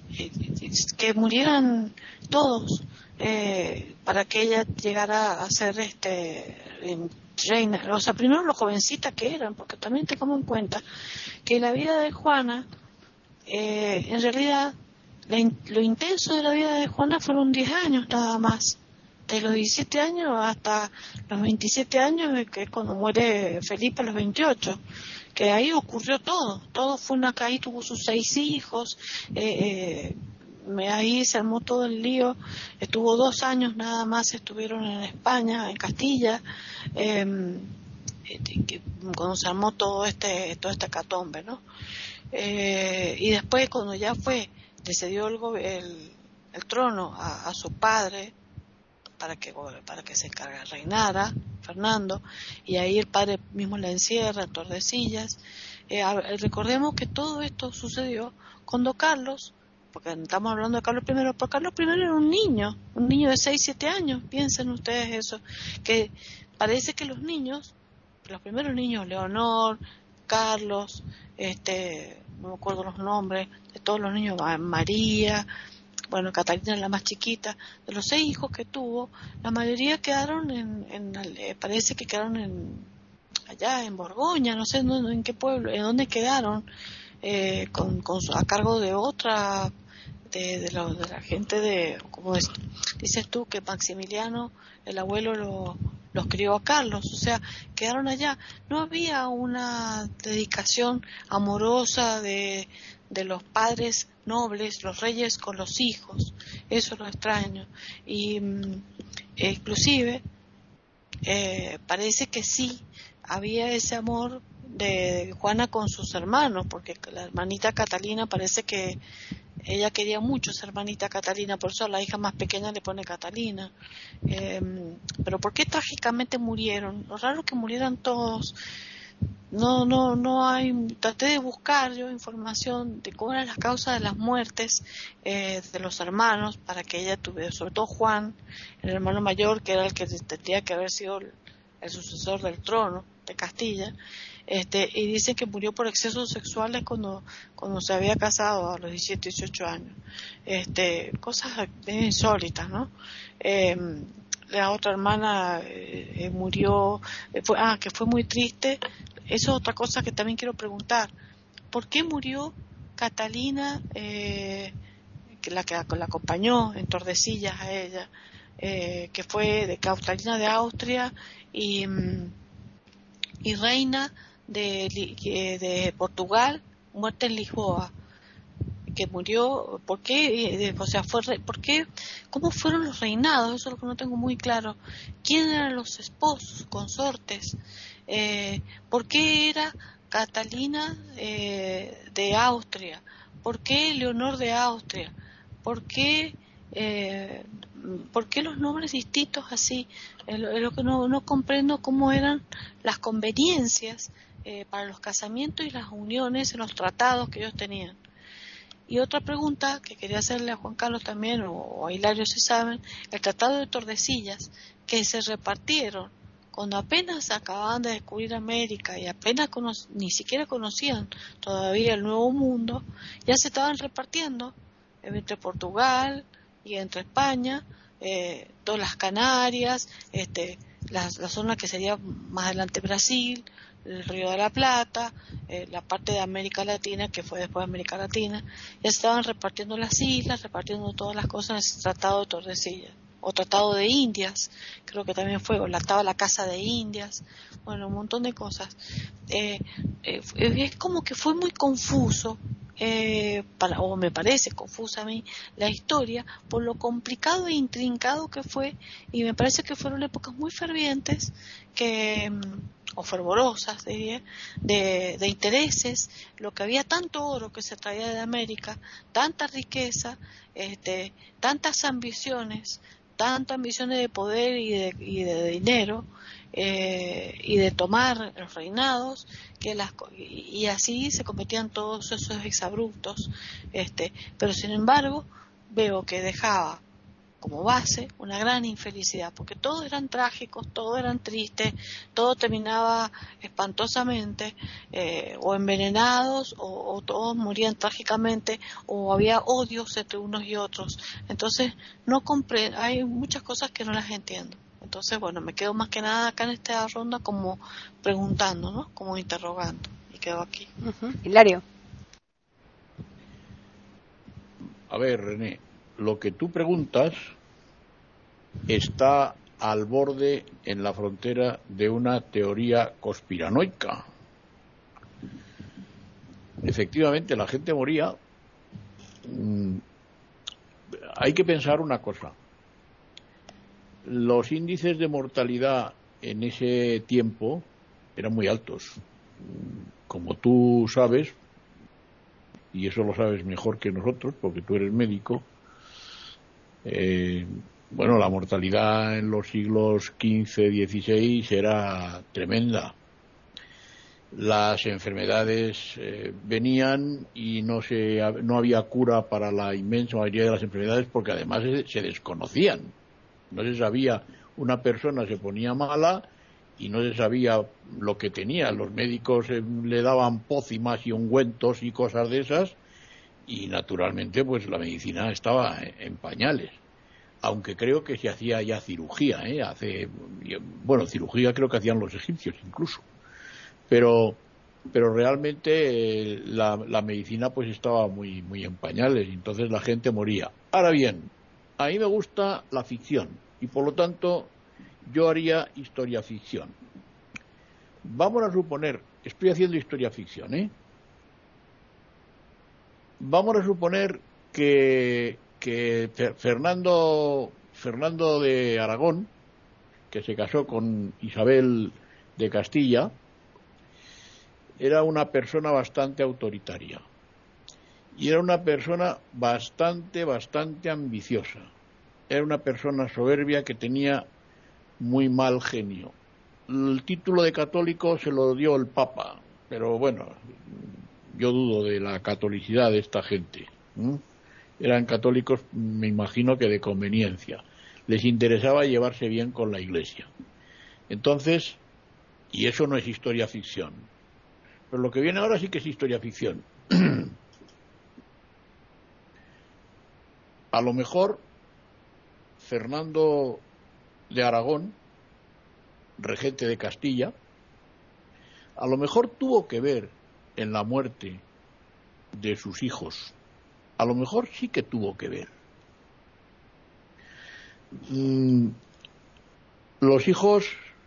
que murieran todos eh, para que ella llegara a ser este reina. O sea, primero lo jovencita que eran, porque también tengamos en cuenta que la vida de Juana, eh, en realidad, la in, lo intenso de la vida de Juana fueron diez años nada más, de los diecisiete años hasta los veintisiete años, que es cuando muere Felipe a los veintiocho, que ahí ocurrió todo, todo fue una caída, tuvo sus seis hijos, eh, eh, ahí se armó todo el lío, estuvo dos años nada más, estuvieron en España, en Castilla, eh, cuando se armó todo este, todo este catombe, ¿no? Eh, y después cuando ya fue, le cedió el, el, el trono a, a su padre, para que para que se encarga, reinara Fernando, y ahí el padre mismo la encierra en Tordesillas. Eh, recordemos que todo esto sucedió cuando Carlos, porque estamos hablando de Carlos primero, porque Carlos primero era un niño, un niño de seis, siete años, piensen ustedes eso, que parece que los niños, los primeros niños, Leonor, Carlos, este, no me acuerdo los nombres de todos los niños, María, bueno, Catalina es la más chiquita, de los seis hijos que tuvo, la mayoría quedaron en, en eh, parece que quedaron en allá en Borgoña, no sé en, en qué pueblo, en dónde quedaron, eh, con, con a cargo de otra, de, de, lo, de la gente de, como es, dices tú, que Maximiliano, el abuelo, lo, los crió a Carlos, o sea, quedaron allá. No había una dedicación amorosa de, de los padres nobles, los reyes con los hijos, eso es lo extraño. Y mm, eh, inclusive eh, parece que sí había ese amor de Juana con sus hermanos, porque la hermanita Catalina parece que ella quería mucho a esa hermanita Catalina, por eso a la hija más pequeña le pone Catalina. Eh, pero ¿por qué trágicamente murieron? Lo raro es que murieran todos. No, no, no hay. Traté de buscar yo información de cómo eran las causas de las muertes eh, de los hermanos, para que ella tuviera, sobre todo Juan, el hermano mayor, que era el que tendría que haber sido el, el sucesor del trono de Castilla. Este, y dicen que murió por excesos sexuales cuando cuando se había casado a los diecisiete, dieciocho años. Este, cosas bien insólitas, ¿no? Eh, la otra hermana eh, eh, murió, eh, fue, ah, que fue muy triste. Eso es otra cosa que también quiero preguntar. ¿Por qué murió Catalina, eh, que la que la acompañó en Tordesillas a ella, eh, que fue de Catalina de Austria y, y reina de, de Portugal, muerta en Lisboa, que murió? ¿Por qué? O sea, fue, ¿por qué? ¿Cómo fueron los reinados? Eso es lo que no tengo muy claro. ¿Quién eran los esposos, consortes? Eh, ¿Por qué era Catalina eh, de Austria? ¿Por qué Leonor de Austria? ¿Por qué, eh, ¿por qué los nombres distintos así? Es lo, es lo que no, no comprendo, cómo eran las conveniencias eh, para los casamientos y las uniones en los tratados que ellos tenían. Y otra pregunta que quería hacerle a Juan Carlos también, o, o a Hilario si saben, el Tratado de Tordesillas, que se repartieron cuando apenas acababan de descubrir América y apenas cono- ni siquiera conocían todavía el Nuevo Mundo, ya se estaban repartiendo entre Portugal y entre España, eh, todas las Canarias, este, la, la zona que sería más adelante Brasil, el Río de la Plata, eh, la parte de América Latina, que fue después de América Latina, ya estaban repartiendo las islas, repartiendo todas las cosas en ese Tratado de Tordesillas, o Tratado de Indias, creo que también fue, o la, estaba la Casa de Indias, bueno, un montón de cosas. Eh, eh, es como que fue muy confuso, eh, para, o me parece confusa a mí, la historia, por lo complicado e intrincado que fue, y me parece que fueron épocas muy fervientes, que o fervorosas, diría, de, de intereses, lo que había tanto oro que se traía de América, tanta riqueza, este, tantas ambiciones, tantas ambiciones de poder y de, y de dinero, eh, y de tomar los reinados, que las y así se cometían todos esos exabruptos, este, pero sin embargo veo que dejaba como base una gran infelicidad, porque todos eran trágicos, todos eran tristes, todo terminaba espantosamente, eh, o envenenados, o, o todos morían trágicamente, o había odios entre unos y otros. Entonces no compré, hay muchas cosas que no las entiendo. Entonces, bueno, me quedo más que nada acá en esta ronda como preguntando, ¿no? Como interrogando, y quedo aquí. Uh-huh. Hilario. A ver, René, lo que tú preguntas está al borde, en la frontera de una teoría conspiranoica. Efectivamente, la gente moría. Mm, hay que pensar una cosa. Los índices de mortalidad en ese tiempo eran muy altos. Como tú sabes, y eso lo sabes mejor que nosotros, porque tú eres médico, eh, bueno, la mortalidad en los siglos quince, dieciséis era tremenda. Las enfermedades eh, venían y no se no había cura para la inmensa mayoría de las enfermedades, porque además se, se desconocían. No se sabía, una persona se ponía mala y no se sabía lo que tenía. Los médicos eh, le daban pócimas y ungüentos y cosas de esas, y naturalmente pues la medicina estaba en pañales. Aunque creo que se hacía ya cirugía, ¿eh? Hace, bueno, cirugía creo que hacían los egipcios incluso. Pero pero realmente eh, la, la medicina pues estaba muy muy en pañales, y entonces la gente moría. Ahora bien, a mí me gusta la ficción y por lo tanto yo haría historia ficción. Vamos a suponer, estoy haciendo historia ficción, ¿eh? Vamos a suponer que, que Fernando, Fernando de Aragón, que se casó con Isabel de Castilla, era una persona bastante autoritaria. Y era una persona bastante, bastante ambiciosa. Era una persona soberbia que tenía muy mal genio. El título de católico se lo dio el Papa, pero bueno, yo dudo de la catolicidad de esta gente. ¿Mm? Eran católicos, me imagino que de conveniencia. Les interesaba llevarse bien con la Iglesia. Entonces, y eso no es historia ficción. Pero lo que viene ahora sí que es historia ficción. A lo mejor Fernando de Aragón, regente de Castilla, a lo mejor tuvo que ver en la muerte de sus hijos. A lo mejor sí que tuvo que ver. Mm, los hijos,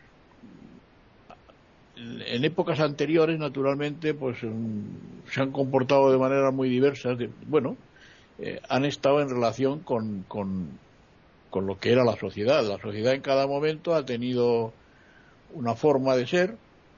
en épocas anteriores, naturalmente, pues se han comportado de manera muy diversa. Bueno, eh, han estado en relación con, con, con lo que era la sociedad. La sociedad en cada momento ha tenido una forma de ser,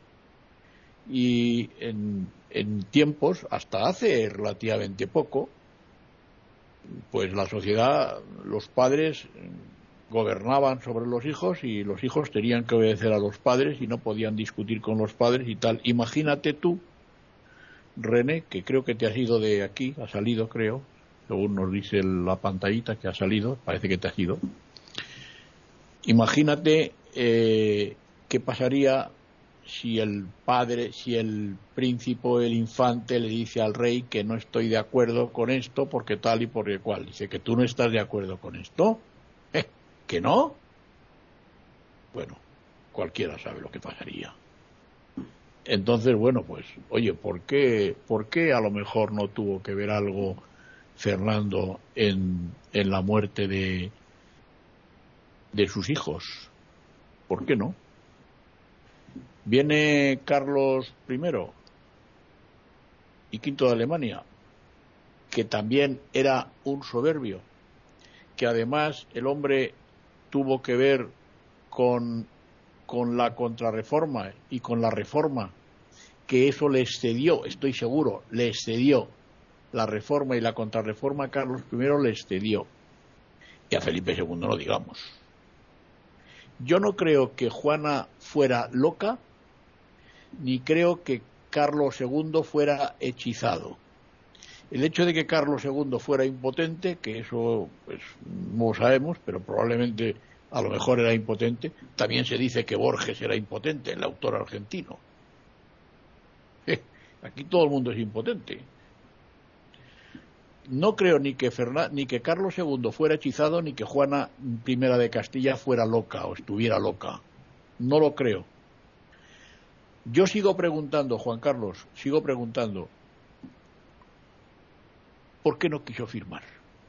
y en, en tiempos, hasta hace relativamente poco, pues la sociedad, los padres gobernaban sobre los hijos y los hijos tenían que obedecer a los padres y no podían discutir con los padres y tal. Imagínate tú, René, que creo que te has ido de aquí, has salido, creo, según nos dice la pantallita que ha salido, parece que te has ido. Imagínate eh, qué pasaría si el padre, si el príncipe, el infante le dice al rey que no estoy de acuerdo con esto porque tal y por el cual. Dice que tú no estás de acuerdo con esto. ¿Eh? ¿Que no? Bueno, cualquiera sabe lo que pasaría. Entonces, bueno, pues, oye, ¿por qué, por qué a lo mejor no tuvo que ver algo Fernando en, en la muerte de, de sus hijos? ¿Por qué no? Viene Carlos primero y quinto de Alemania, que también era un soberbio, que además el hombre tuvo que ver con, con la contrarreforma y con la reforma, que eso le excedió, estoy seguro, le excedió la reforma y la contrarreforma. Carlos primero le excedió. Y a Felipe segundo no digamos. Yo no creo que Juana fuera loca, ni creo que Carlos segundo fuera hechizado. El hecho de que Carlos segundo fuera impotente, que eso pues no lo sabemos, pero probablemente a lo mejor era impotente. También se dice que Borges era impotente, el autor argentino. Eh, aquí todo el mundo es impotente. No creo ni que Fernan- ni que Carlos segundo fuera hechizado, ni que Juana primera de Castilla fuera loca o estuviera loca. No lo creo. Yo sigo preguntando, Juan Carlos, sigo preguntando, ¿por qué no quiso firmar?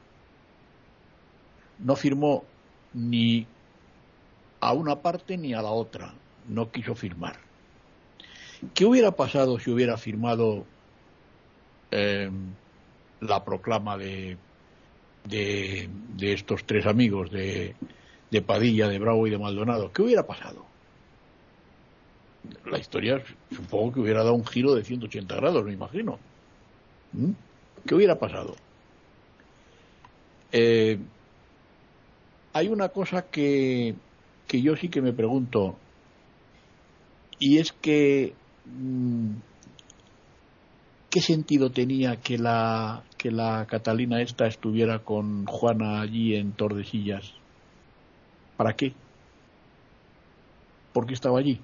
No firmó ni a una parte ni a la otra. No quiso firmar. ¿Qué hubiera pasado si hubiera firmado eh, la proclama de, de, de estos tres amigos, de, de Padilla, de Bravo y de Maldonado? ¿Qué hubiera pasado? La historia supongo que hubiera dado un giro de ciento ochenta grados, me imagino. ¿Mm? ¿Qué hubiera pasado? Eh, hay una cosa que, que yo sí que me pregunto, y es que mmm, ¿qué sentido tenía que la que la Catalina esta estuviera con Juana allí en Tordesillas? ¿Para qué? ¿Por qué estaba allí?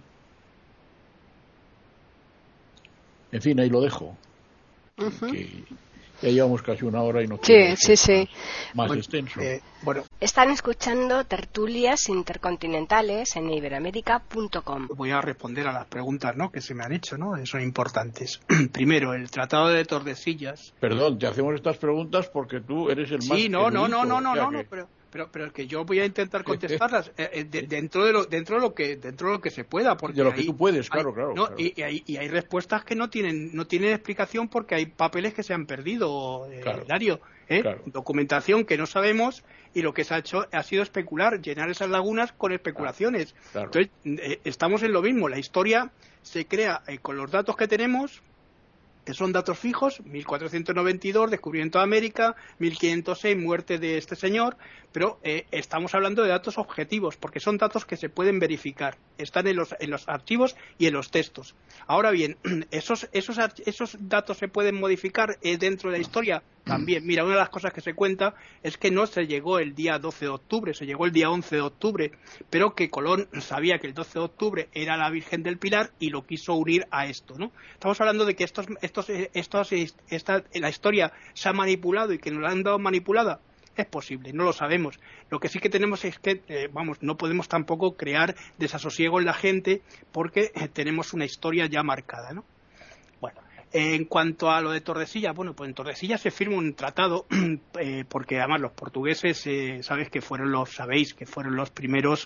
En fin, ahí lo dejo. Uh-huh. Que ya llevamos casi una hora y no sí, sí, sí. más, más bueno, extenso. Eh, bueno. Están escuchando tertulias intercontinentales en iberoamérica punto com. Voy a responder a las preguntas, ¿no?, que se me han hecho, ¿no? Son importantes. Primero, el Tratado de Tordesillas. Perdón, te hacemos estas preguntas porque tú eres el sí, más Sí, no, no, no, no, no, no, que... no, pero pero pero es que yo voy a intentar contestarlas eh, de, dentro de lo dentro de lo que dentro de lo que se pueda, porque de lo que hay, tú puedes, claro, hay, claro, no, claro. Y, y, hay, y hay respuestas que no tienen no tienen explicación porque hay papeles que se han perdido, eh, claro, Dario, ¿eh? Claro. Documentación que no sabemos y lo que se ha hecho ha sido especular, llenar esas lagunas con especulaciones. Claro, claro. Entonces eh, estamos en lo mismo, la historia se crea eh, con los datos que tenemos, que son datos fijos, mil cuatrocientos noventa y dos, descubrimiento de América, mil quinientos seis, muerte de este señor, pero eh, estamos hablando de datos objetivos, porque son datos que se pueden verificar, están en los, en los archivos y en los textos. Ahora bien, ¿esos, esos, esos datos se pueden modificar eh, dentro de la historia? También, mira, una de las cosas que se cuenta es que no se llegó el día doce de octubre, se llegó el día once de octubre, pero que Colón sabía que el doce de octubre era la Virgen del Pilar y lo quiso unir a esto, ¿no? Estamos hablando de que estos, estos, estos, esta, la historia se ha manipulado y que nos la han dado manipulada. Es posible, no lo sabemos. Lo que sí que tenemos es que, eh, vamos, no podemos tampoco crear desasosiego en la gente porque eh, tenemos una historia ya marcada, ¿no? Bueno. En cuanto a lo de Tordesillas, bueno, pues en Tordesillas se firma un tratado, eh, porque además los portugueses, eh, sabes que fueron los, sabéis que fueron los primeros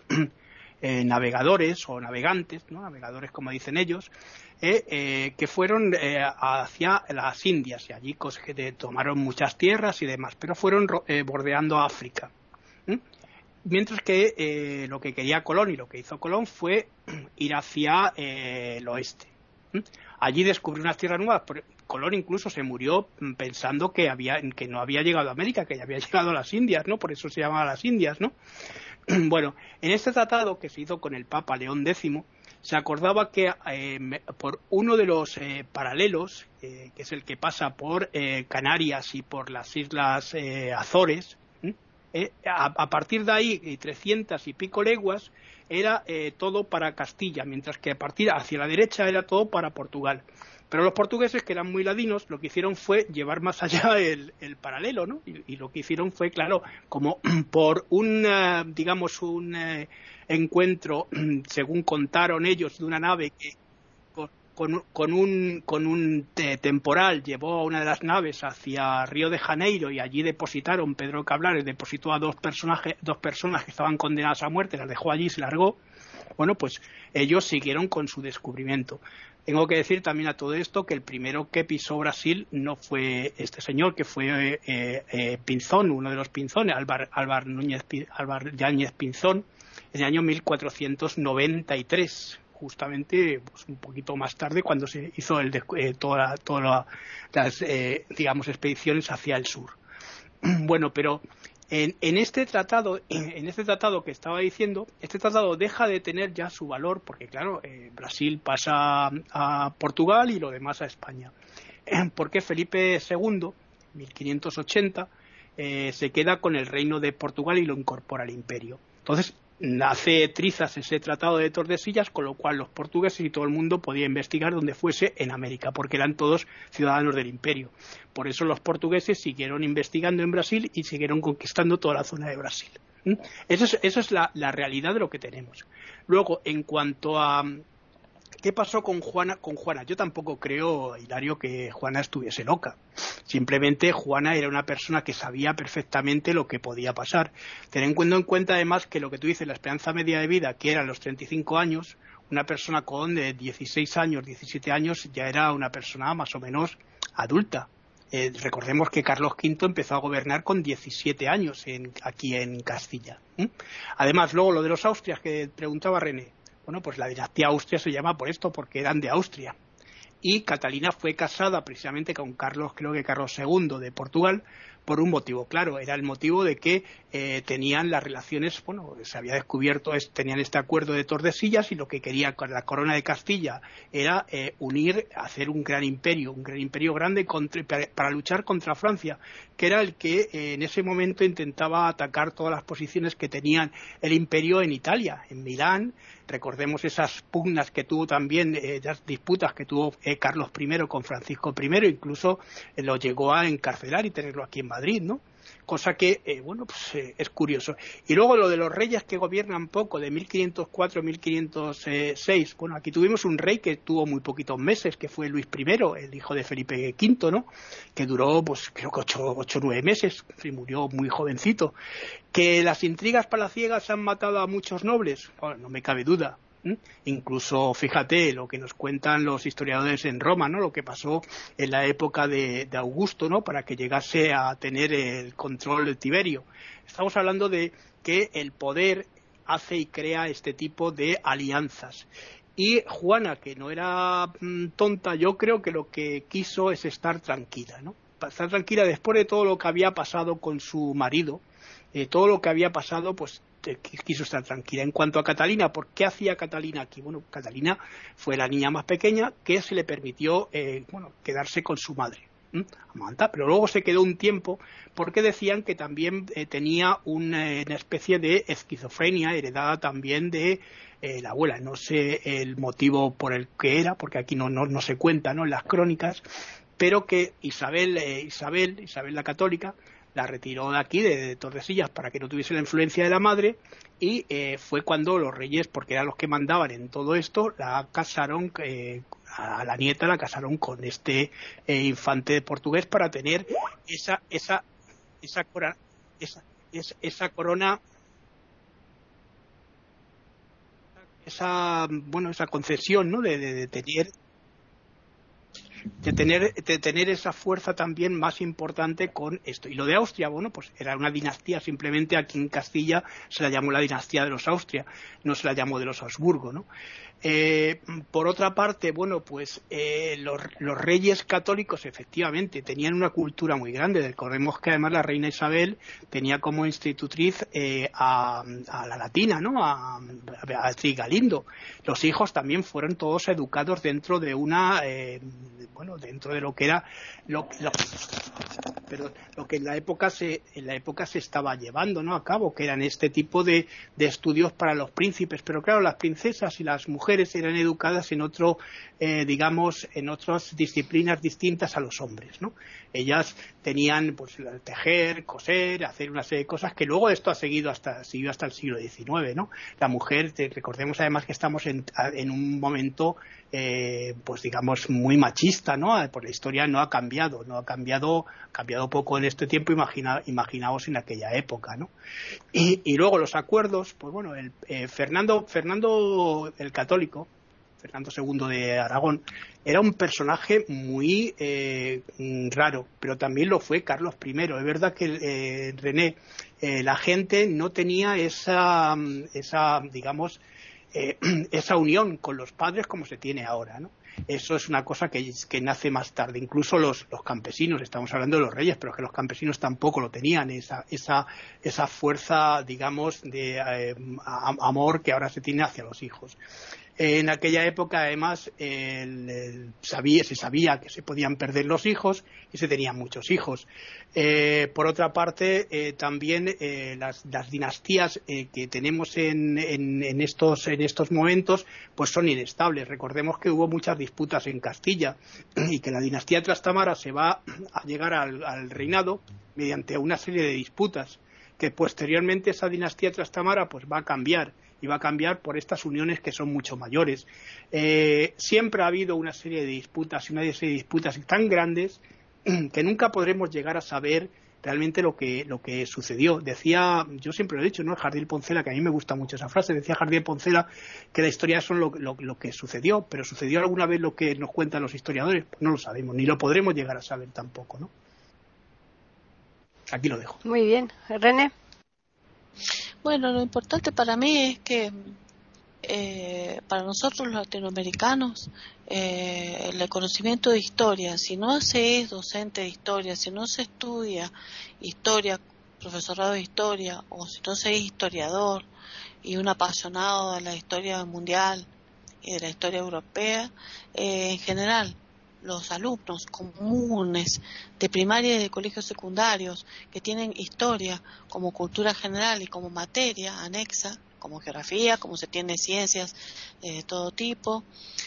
eh, navegadores o navegantes, ¿no? Navegadores como dicen ellos, eh, eh, que fueron eh, hacia las Indias y allí que tomaron muchas tierras y demás, pero fueron eh, bordeando África. ¿Mm? Mientras que eh, lo que quería Colón y lo que hizo Colón fue ir hacia eh, el oeste. ¿Mm? Allí descubrió unas tierras nuevas. Colón incluso se murió pensando que había que no había llegado a América, que ya había llegado a las Indias, ¿no? Por eso se llamaba las Indias, ¿no? Bueno, en este tratado que se hizo con el Papa León décimo, se acordaba que eh, por uno de los eh, paralelos, eh, que es el que pasa por eh, Canarias y por las Islas eh, Azores, eh, a, a partir de ahí, trescientas y pico leguas, era eh, todo para Castilla, mientras que a partir hacia la derecha era todo para Portugal. Pero los portugueses, que eran muy ladinos, lo que hicieron fue llevar más allá el, el paralelo, ¿no? Y, y lo que hicieron fue, claro, como por un, uh, digamos, un uh, encuentro, según contaron ellos, de una nave que con, con, con un, con un te, temporal llevó a una de las naves hacia Río de Janeiro y allí depositaron, Pedro Cablares depositó a dos personajes, dos personas que estaban condenadas a muerte, las dejó allí y se largó. Bueno, pues ellos siguieron con su descubrimiento. Tengo que decir también a todo esto que el primero que pisó Brasil no fue este señor, que fue eh, eh, Pinzón, uno de los Pinzones, Álvar, Álvar, Núñez, Álvar Yáñez Pinzón, en el año mil cuatrocientos noventa y tres, justamente pues, un poquito más tarde, cuando se hizo el, eh, todas toda las, eh, digamos, expediciones hacia el sur. Bueno, pero En, en este tratado, en este tratado que estaba diciendo, este tratado deja de tener ya su valor, porque claro, eh, Brasil pasa a Portugal y lo demás a España. Porque Felipe segundo, mil quinientos ochenta, eh, se queda con el reino de Portugal y lo incorpora al imperio. Entonces, hace trizas ese tratado de Tordesillas, con lo cual los portugueses y todo el mundo podía investigar donde fuese en América, porque eran todos ciudadanos del imperio. Por eso los portugueses siguieron investigando en Brasil y siguieron conquistando toda la zona de Brasil. ¿Mm? Eso es, eso es la, la realidad de lo que tenemos. Luego, en cuanto a ¿qué pasó con Juana? Con Juana, yo tampoco creo, Hilario, que Juana estuviese loca. Simplemente Juana era una persona que sabía perfectamente lo que podía pasar. Teniendo en cuenta además que lo que tú dices, la esperanza media de vida, que eran los treinta y cinco años, una persona con eh, dieciséis años, diecisiete años, ya era una persona más o menos adulta. Eh, recordemos que Carlos quinto empezó a gobernar con diecisiete años en, aquí en Castilla. ¿Mm? Además, luego lo de los Austrias que preguntaba René. Bueno, pues la dinastía Austria se llama por esto, porque eran de Austria. Y Catalina fue casada precisamente con Carlos, creo que Carlos segundo de Portugal, por un motivo claro. Era el motivo de que eh, tenían las relaciones, bueno, se había descubierto, es, tenían este acuerdo de Tordesillas y lo que quería con la corona de Castilla era eh, unir, hacer un gran imperio, un gran imperio grande contra, para, para luchar contra Francia, que era el que eh, en ese momento intentaba atacar todas las posiciones que tenían el imperio en Italia, en Milán. Recordemos esas pugnas que tuvo también, eh, las disputas que tuvo eh, Carlos primero con Francisco primero, incluso eh, lo llegó a encarcelar y tenerlo aquí en Madrid, ¿no? Cosa que, eh, bueno, pues eh, es curioso. Y luego lo de los reyes que gobiernan poco, de mil quinientos cuatro a mil quinientos seis, bueno, aquí tuvimos un rey que tuvo muy poquitos meses, que fue Luis primero, el hijo de Felipe quinto, ¿no? Que duró, pues creo que ocho o nueve meses, y murió muy jovencito. Que las intrigas palaciegas han matado a muchos nobles, bueno, no me cabe duda. ¿Mm? Incluso, fíjate, lo que nos cuentan los historiadores en Roma, ¿no? Lo que pasó en la época de, de Augusto, ¿no? Para que llegase a tener el control de Tiberio. Estamos hablando de que el poder hace y crea este tipo de alianzas. Y Juana, que no era mmm, tonta, yo creo que lo que quiso es estar tranquila, ¿no? Estar tranquila después de todo lo que había pasado con su marido, eh, todo lo que había pasado, pues quiso estar tranquila. En cuanto a Catalina, ¿por qué hacía Catalina aquí? Bueno, Catalina fue la niña más pequeña que se le permitió eh, bueno, quedarse con su madre, ¿m? Amanta, pero luego se quedó un tiempo porque decían que también eh, tenía una, una especie de esquizofrenia heredada también de eh, la abuela. No sé el motivo por el que era, porque aquí no, no, no se cuenta, ¿no? En las crónicas, pero que Isabel, eh, Isabel, Isabel la Católica, la retiró de aquí, de, de Tordesillas, para que no tuviese la influencia de la madre, y eh, fue cuando los reyes, porque eran los que mandaban en todo esto, la casaron, eh, a la nieta la casaron con este eh, infante portugués para tener esa esa esa corona, esa, esa, esa corona, esa bueno esa concesión, ¿no? de, de, de tener de tener de tener esa fuerza también más importante con esto. Y lo de Austria, bueno, pues era una dinastía, simplemente aquí en Castilla se la llamó la dinastía de los Austria, no se la llamó de los Habsburgo, ¿no? Eh, por otra parte, bueno, pues eh, los, los reyes católicos efectivamente tenían una cultura muy grande. Recordemos que además la reina Isabel tenía como institutriz eh, a, a la latina, ¿no? A, a Beatriz Galindo. Los hijos también fueron todos educados dentro de una, eh, bueno, dentro de lo que era lo, lo, perdón, lo que en la época se en la época se estaba llevando, ¿no? A cabo, que eran este tipo de, de estudios para los príncipes. Pero claro, las princesas y las mujeres eran educadas en otro, eh, digamos, en otras disciplinas distintas a los hombres, ¿no? Ellas tenían, pues, tejer, coser, hacer una serie de cosas que luego esto ha seguido hasta, siguió hasta el siglo diecinueve, ¿no? La mujer, te, recordemos además que estamos en, en un momento, eh, pues, digamos, muy machista, ¿no? Por la historia no ha cambiado, no ha cambiado, ha cambiado poco en este tiempo, imagina, imaginaos en aquella época, ¿no? Y, y luego los acuerdos, pues bueno, el, eh, Fernando, Fernando el Católico, Fernando segundo de Aragón, era un personaje muy eh, raro, pero también lo fue Carlos primero. Es verdad que eh, René, eh, la gente no tenía esa, esa digamos, eh, esa unión con los padres como se tiene ahora, ¿no? eso es una cosa que, que nace más tarde. Incluso los, los campesinos, estamos hablando de los reyes, pero es que los campesinos tampoco lo tenían, esa, esa, esa fuerza, digamos, de eh, amor que ahora se tiene hacia los hijos. En aquella época, además, el, el, sabía, se sabía que se podían perder los hijos y se tenían muchos hijos. Eh, por otra parte, eh, también eh, las, las dinastías eh, que tenemos en, en, en, estos, en estos momentos pues son inestables. Recordemos que hubo muchas disputas en Castilla y que la dinastía Trastámara se va a llegar al, al reinado mediante una serie de disputas, que posteriormente esa dinastía Trastámara pues va a cambiar. Y va a cambiar por estas uniones que son mucho mayores. Eh, siempre ha habido una serie de disputas y una serie de disputas tan grandes que nunca podremos llegar a saber realmente lo que, lo que sucedió. Decía, yo siempre lo he dicho, ¿no? Jardiel Poncela, que a mí me gusta mucho esa frase, decía Jardiel Poncela que la historia son lo, lo, lo que sucedió, pero ¿sucedió alguna vez lo que nos cuentan los historiadores? Pues no lo sabemos, ni lo podremos llegar a saber tampoco, ¿no? Aquí lo dejo. Muy bien. René. Bueno, lo importante para mí es que eh, para nosotros los latinoamericanos eh, el conocimiento de historia, si no se es docente de historia, si no se estudia historia, profesorado de historia, o si no se es historiador y un apasionado de la historia mundial y de la historia europea, eh, en general los alumnos comunes de primaria y de colegios secundarios que tienen historia como cultura general y como materia anexa, como geografía, como se tiene ciencias de todo tipo,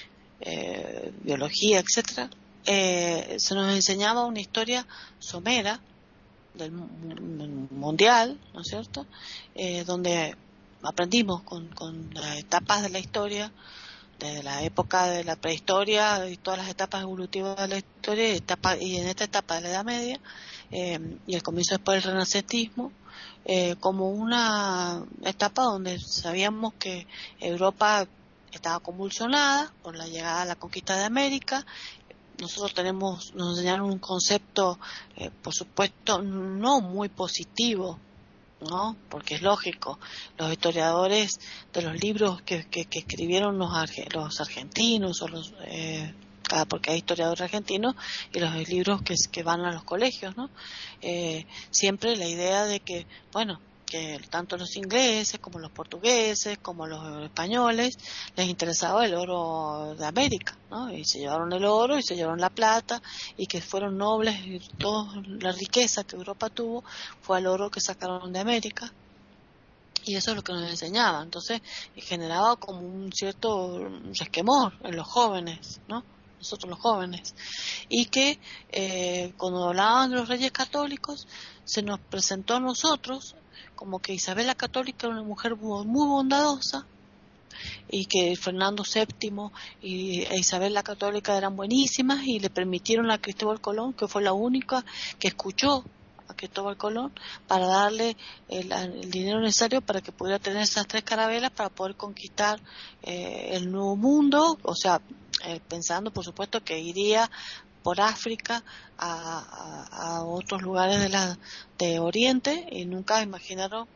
eh, biología, etcétera, eh, se nos enseñaba una historia somera del mundial, ¿no es cierto?, eh, donde aprendimos con, con las etapas de la historia, desde la época de la prehistoria y todas las etapas evolutivas de la historia, y, etapa, y en esta etapa de la Edad Media eh, y el comienzo después del Renacentismo, eh, como una etapa donde sabíamos que Europa estaba convulsionada por la llegada a la conquista de América. Nosotros tenemos, nos enseñaron un concepto, eh, por supuesto, no muy positivo, ¿no? Porque es lógico, los historiadores de los libros que, que, que escribieron los, arge, los argentinos, o los, eh, porque hay historiadores argentinos, y los libros que, que van a los colegios, ¿no? Eh, siempre la idea de que, bueno, que tanto los ingleses como los portugueses como los españoles les interesaba el oro de América, ¿no? Y se llevaron el oro y se llevaron la plata, y que fueron nobles, y toda la riqueza que Europa tuvo fue el oro que sacaron de América, y eso es lo que nos enseñaba. Entonces generaba como un cierto resquemor en los jóvenes, ¿no? Nosotros los jóvenes, y que eh, cuando hablaban de los reyes católicos se nos presentó a nosotros como que Isabel la Católica era una mujer muy bondadosa, y que Fernando séptimo y Isabel la Católica eran buenísimas y le permitieron a Cristóbal Colón, que fue la única que escuchó a Cristóbal Colón, para darle el, el dinero necesario para que pudiera tener esas tres carabelas para poder conquistar eh, el nuevo mundo, o sea, eh, pensando por supuesto que iría por África a, a, a otros lugares de la de Oriente, y nunca imaginaron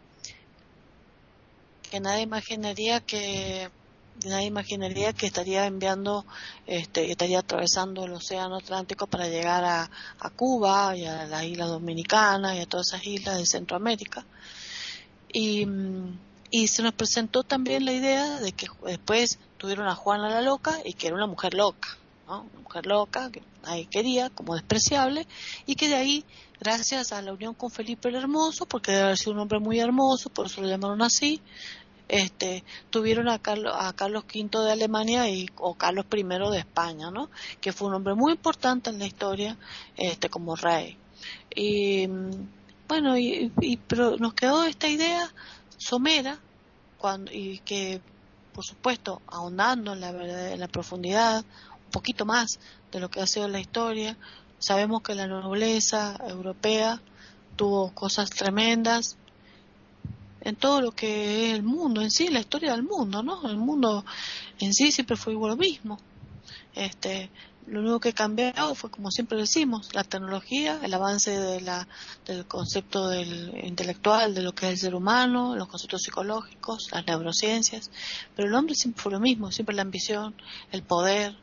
que nadie imaginaría que nadie imaginaría que estaría enviando este estaría atravesando el océano Atlántico para llegar a, a Cuba y a las islas Dominicanas y a todas esas islas de Centroamérica. Y y se nos presentó también la idea de que después tuvieron a Juana la Loca, y que era una mujer loca, ¿no? Una mujer loca que nadie quería, como despreciable, y que de ahí, gracias a la unión con Felipe el Hermoso, porque debe haber sido un hombre muy hermoso, por eso lo llamaron así, este, tuvieron a Carlos, a Carlos quinto de Alemania y o Carlos primero de España, ¿no? Que fue un hombre muy importante en la historia, este, como rey. Y bueno, y, y pero nos quedó esta idea somera, cuando, y que por supuesto ahondando en la verdad, en la profundidad, un poquito más de lo que ha sido la historia, sabemos que la nobleza europea tuvo cosas tremendas en todo lo que es el mundo en sí, la historia del mundo, ¿no? El mundo en sí siempre fue igual lo mismo. Este, lo único que cambió fue, como siempre decimos, la tecnología, el avance de la, del concepto del intelectual, de lo que es el ser humano, los conceptos psicológicos, las neurociencias, pero el hombre siempre fue lo mismo, siempre la ambición, el poder,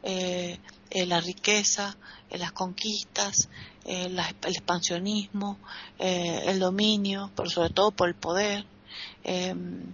eh, eh, la riqueza, eh, las conquistas, eh, la, el expansionismo, eh, el dominio, pero sobre todo por el poder. Eh,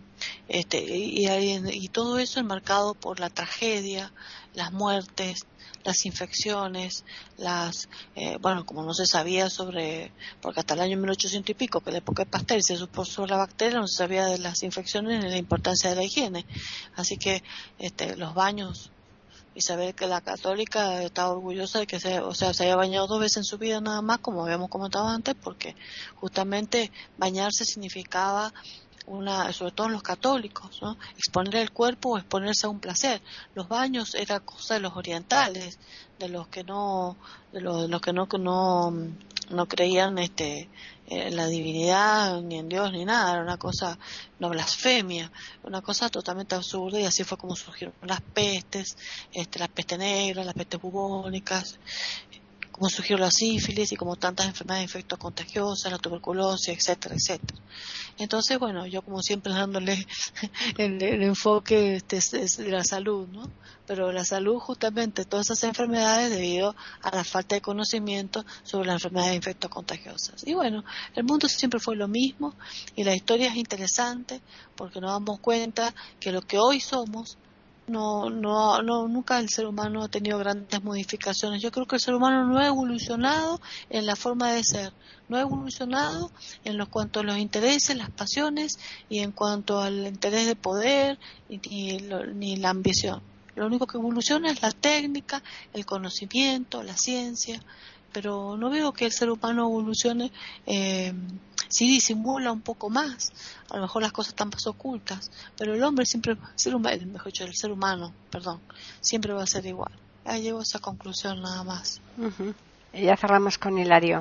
este, y, y, y todo eso enmarcado por la tragedia, las muertes, las infecciones, las eh, bueno, como no se sabía sobre, porque hasta el año mil ochocientos y pico, que la época de Pasteur se supo sobre la bacteria, no se sabía de las infecciones ni la importancia de la higiene, así que este, los baños, y saber que la católica estaba orgullosa de que se, o sea, se haya bañado dos veces en su vida nada más, como habíamos comentado antes, porque justamente bañarse significaba una, sobre todo en los católicos, ¿no?, exponer el cuerpo o exponerse a un placer. Los baños era cosa de los orientales, de los que no, de los, de los que no, no, no creían este en la divinidad, ni en Dios, ni nada, era una cosa, una blasfemia, una cosa totalmente absurda, y así fue como surgieron las pestes, este, la peste negra, las pestes bubónicas, como surgió la sífilis y como tantas enfermedades de infectos contagiosos, la tuberculosis, etcétera, etcétera. Entonces, bueno, yo como siempre dándole el, el enfoque este, de la salud, ¿no? Pero la salud, justamente, todas esas enfermedades debido a la falta de conocimiento sobre las enfermedades de infectos contagiosos. Y bueno, el mundo siempre fue lo mismo, y la historia es interesante porque nos damos cuenta que lo que hoy somos, No, no, no, nunca el ser humano ha tenido grandes modificaciones. Yo creo que el ser humano no ha evolucionado en la forma de ser, no ha evolucionado en lo cuanto a los intereses, las pasiones y en cuanto al interés de poder ni, ni la ambición. Lo único que evoluciona es la técnica, el conocimiento, la ciencia, pero no veo que el ser humano evolucione. Eh, sí disimula un poco más, a lo mejor las cosas están más ocultas, pero el hombre siempre, el ser humano, mejor dicho, el ser humano, perdón, siempre va a ser igual. Ya llego a esa conclusión nada más. Uh-huh. Y ya cerramos con Hilario.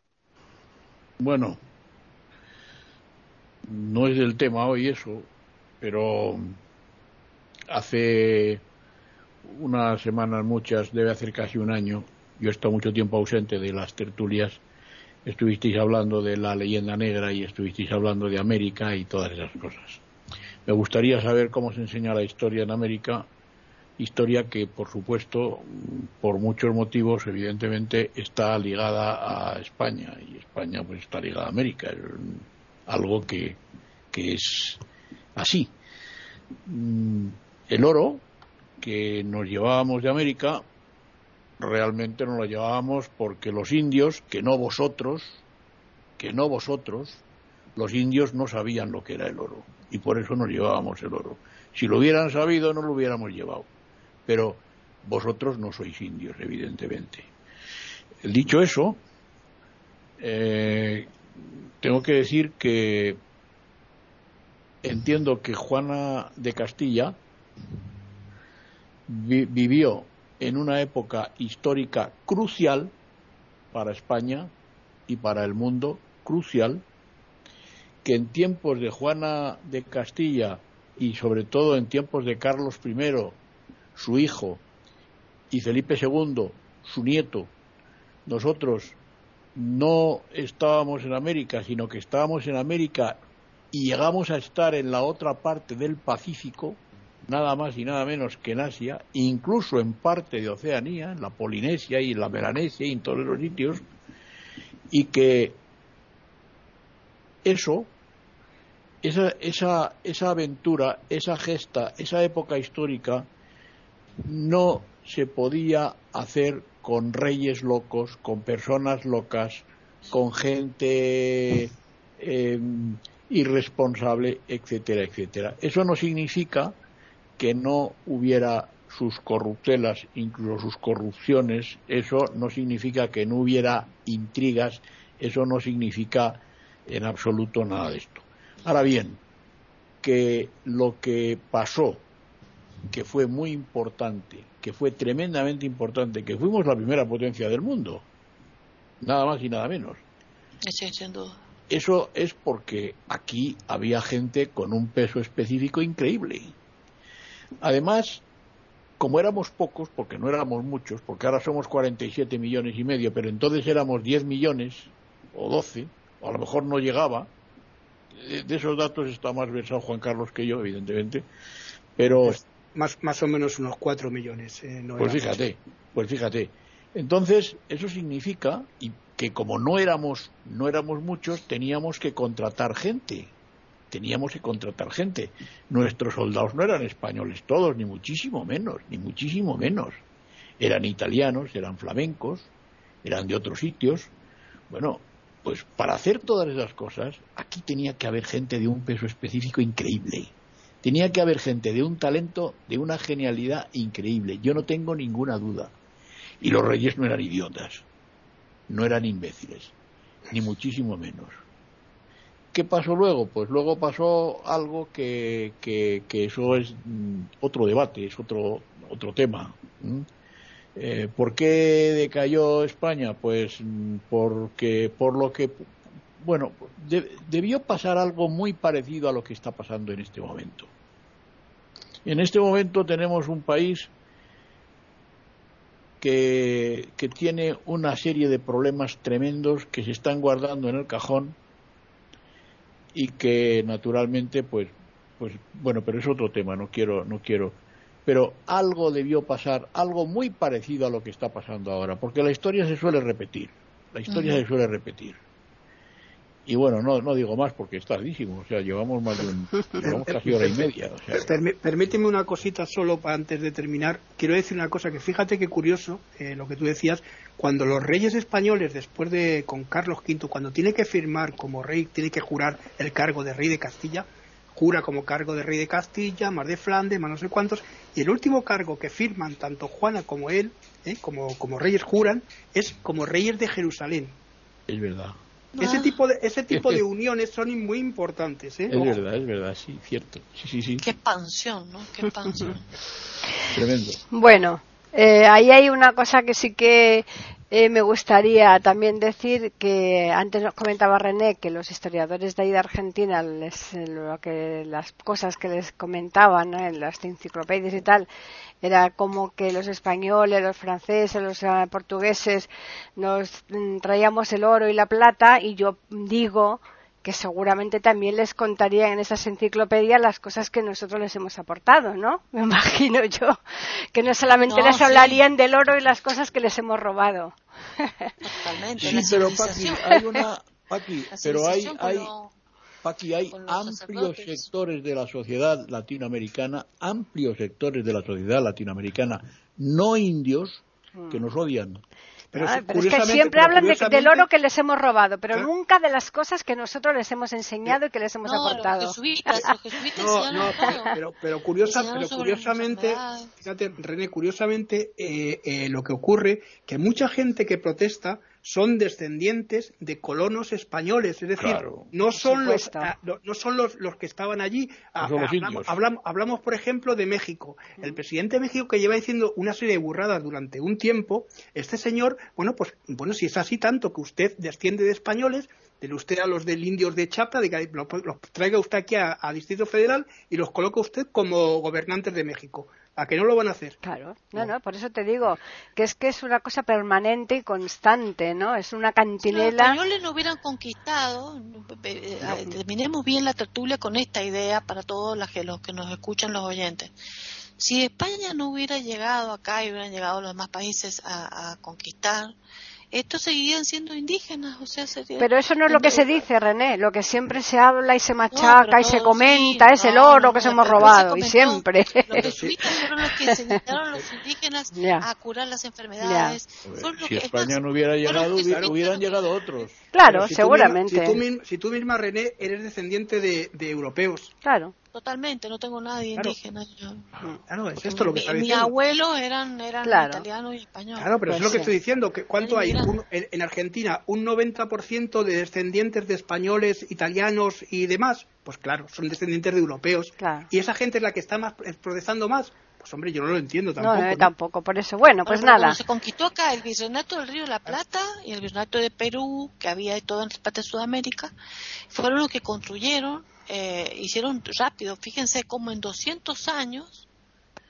Bueno, no es el tema hoy eso, pero hace unas semanas, muchas, debe hacer casi un año, yo he estado mucho tiempo ausente de las tertulias. Estuvisteis hablando de la leyenda negra y estuvisteis hablando de América y todas esas cosas. Me gustaría saber cómo se enseña la historia en América, historia que, por supuesto, por muchos motivos, evidentemente, está ligada a España, y España pues está ligada a América, es algo que, que es así. El oro que nos llevábamos de América, realmente nos lo llevábamos porque los indios, que no vosotros, que no vosotros, los indios no sabían lo que era el oro, y por eso nos llevábamos el oro. Si lo hubieran sabido, no lo hubiéramos llevado, pero vosotros no sois indios, evidentemente. Dicho eso, eh, tengo que decir que entiendo que Juana de Castilla vi- vivió en una época histórica crucial para España y para el mundo, crucial, que en tiempos de Juana de Castilla y sobre todo en tiempos de Carlos primero, su hijo, y Felipe segundo, su nieto, nosotros no estábamos en América, sino que estábamos en América y llegamos a estar en la otra parte del Pacífico, nada más y nada menos que en Asia, incluso en parte de Oceanía, en la Polinesia y en la Melanesia y en todos los sitios, y que eso, esa, esa, esa aventura, esa gesta, esa época histórica, no se podía hacer con reyes locos, con personas locas, con gente eh, irresponsable, etcétera, etcétera. Eso no significa que no hubiera sus corruptelas, incluso sus corrupciones. Eso no significa que no hubiera intrigas. Eso no significa en absoluto nada de esto. Ahora bien, que lo que pasó, que fue muy importante, que fue tremendamente importante, que fuimos la primera potencia del mundo, nada más y nada menos. Sí, sin duda. Eso es porque aquí había gente con un peso específico increíble. Además, como éramos pocos, porque no éramos muchos, porque ahora somos cuarenta y siete millones y medio, pero entonces éramos diez millones o doce, o a lo mejor no llegaba. De esos datos está más versado Juan Carlos que yo, evidentemente, pero pues más más o menos unos cuatro millones. Eh, no pues fíjate, pues fíjate. Entonces eso significa y que como no éramos no éramos muchos, teníamos que contratar gente. Teníamos que contratar gente. Nuestros soldados no eran españoles todos, ni muchísimo menos, ni muchísimo menos. Eran italianos, eran flamencos, eran de otros sitios. Bueno, pues para hacer todas esas cosas, aquí tenía que haber gente de un peso específico increíble. Tenía que haber gente de un talento, de una genialidad increíble. Yo no tengo ninguna duda. Y los reyes no eran idiotas, no eran imbéciles, ni muchísimo menos. ¿Qué pasó luego? Pues luego pasó algo que, que, que eso es mm, otro debate, es otro otro tema. ¿Mm? Eh, ¿Por qué decayó España? Pues mm, porque por lo que bueno de, debió pasar algo muy parecido a lo que está pasando en este momento. En este momento tenemos un país que, que tiene una serie de problemas tremendos que se están guardando en el cajón. Y que naturalmente pues pues bueno, pero es otro tema, no quiero no quiero pero algo debió pasar, algo muy parecido a lo que está pasando ahora, porque la historia se suele repetir la historia uh-huh. se suele repetir y bueno, no no digo más porque es tardísimo, o sea, llevamos más de un, llevamos casi hora y media, o sea. Permí, permíteme una cosita solo para antes de terminar. Quiero decir una cosa, que fíjate qué curioso eh, lo que tú decías, cuando los reyes españoles, después de con Carlos quinto, cuando tiene que firmar como rey, tiene que jurar el cargo de rey de Castilla, jura como cargo de rey de Castilla, más de Flandes, más no sé cuántos, y el último cargo que firman tanto Juana como él, eh, como, como reyes juran, es como reyes de Jerusalén. Es verdad. Ese ah. tipo de ese tipo de uniones son muy importantes, ¿eh? Es oh. verdad, es verdad, sí, cierto. Sí, sí, sí. Qué expansión, ¿no? Qué expansión. Tremendo. Bueno, eh, ahí hay una cosa que sí que eh, me gustaría también decir, que antes nos comentaba René que los historiadores de ahí de Argentina, les, lo que las cosas que les comentaban, ¿no?, en las enciclopedias y tal, era como que los españoles, los franceses, los uh, portugueses nos mm, traíamos el oro y la plata, y yo digo que seguramente también les contarían en esas enciclopedias las cosas que nosotros les hemos aportado, ¿no? Me imagino yo que no solamente no, les sí. hablarían del oro y las cosas que les hemos robado. Totalmente. Sí, pero Paqui, hay una Paqui, pero hay hay lo, Paqui, hay amplios sectores de la sociedad latinoamericana, amplios sectores de la sociedad latinoamericana no indios que nos odian. Pero, ah, pero es que siempre hablan de, del oro que les hemos robado, pero ¿eh? nunca de las cosas que nosotros les hemos enseñado y que les hemos no, aportado. Los jesuitas, los jesuitas no, no, pero, pero, pero, curiosa, pero curiosamente, fíjate, René, curiosamente eh, eh, lo que ocurre, que mucha gente que protesta son descendientes de colonos españoles, es decir, claro, no son los ah, no, no son los, los que estaban allí. Ah, no hablamos, hablamos, hablamos, por ejemplo, de México. El presidente de México, que lleva diciendo una serie de burradas durante un tiempo, este señor, bueno, pues bueno, si es así tanto que usted desciende de españoles, dele usted a los del indios de Chiapas, de que los, los traiga usted aquí a, a Distrito Federal y los coloca usted como gobernantes de México. ¿A que no lo van a hacer? Claro, no, no, por eso te digo que es que es una cosa permanente y constante, ¿no? Es una cantinela. Si los españoles no hubieran conquistado, no. terminemos bien la tertulia con esta idea para todos los que, los que nos escuchan, los oyentes. Si España no hubiera llegado acá y hubieran llegado los demás países a, a conquistar, estos seguirían siendo indígenas, o sea, sería... Pero eso no es lo que se dice, René, lo que siempre se habla y se machaca no, y se comenta sí, es no, el oro no, que se hemos robado, y siempre. Los jesuitas fueron los que se dedicaron a los indígenas yeah. a curar las enfermedades. Ver, si que, España más, no hubiera llegado, hubiera, hubieran llegado otros. Claro, si seguramente. Tú misma, si, tú, si tú misma, René, eres descendiente de, de europeos. Claro. Totalmente, no tengo nadie claro. indígena. Yo. Claro, es esto lo que está diciendo. Mi abuelo eran, eran claro. italianos y españoles. Claro, pero pues es lo que sí. estoy diciendo. Que ¿cuánto hay? Un, en, en Argentina, un noventa por ciento de descendientes de españoles, italianos y demás. Pues claro, son descendientes de europeos. Claro. Y esa gente es la que está más protestando más. Pues hombre, yo no lo entiendo tampoco. No, no, ¿no? tampoco, por eso. Bueno, pues bueno, nada. Cuando se conquistó acá el virreinato del Río de la Plata y el virreinato de Perú, que había de todo en parte de Sudamérica, fueron los que construyeron, eh, hicieron rápido. Fíjense cómo en doscientos años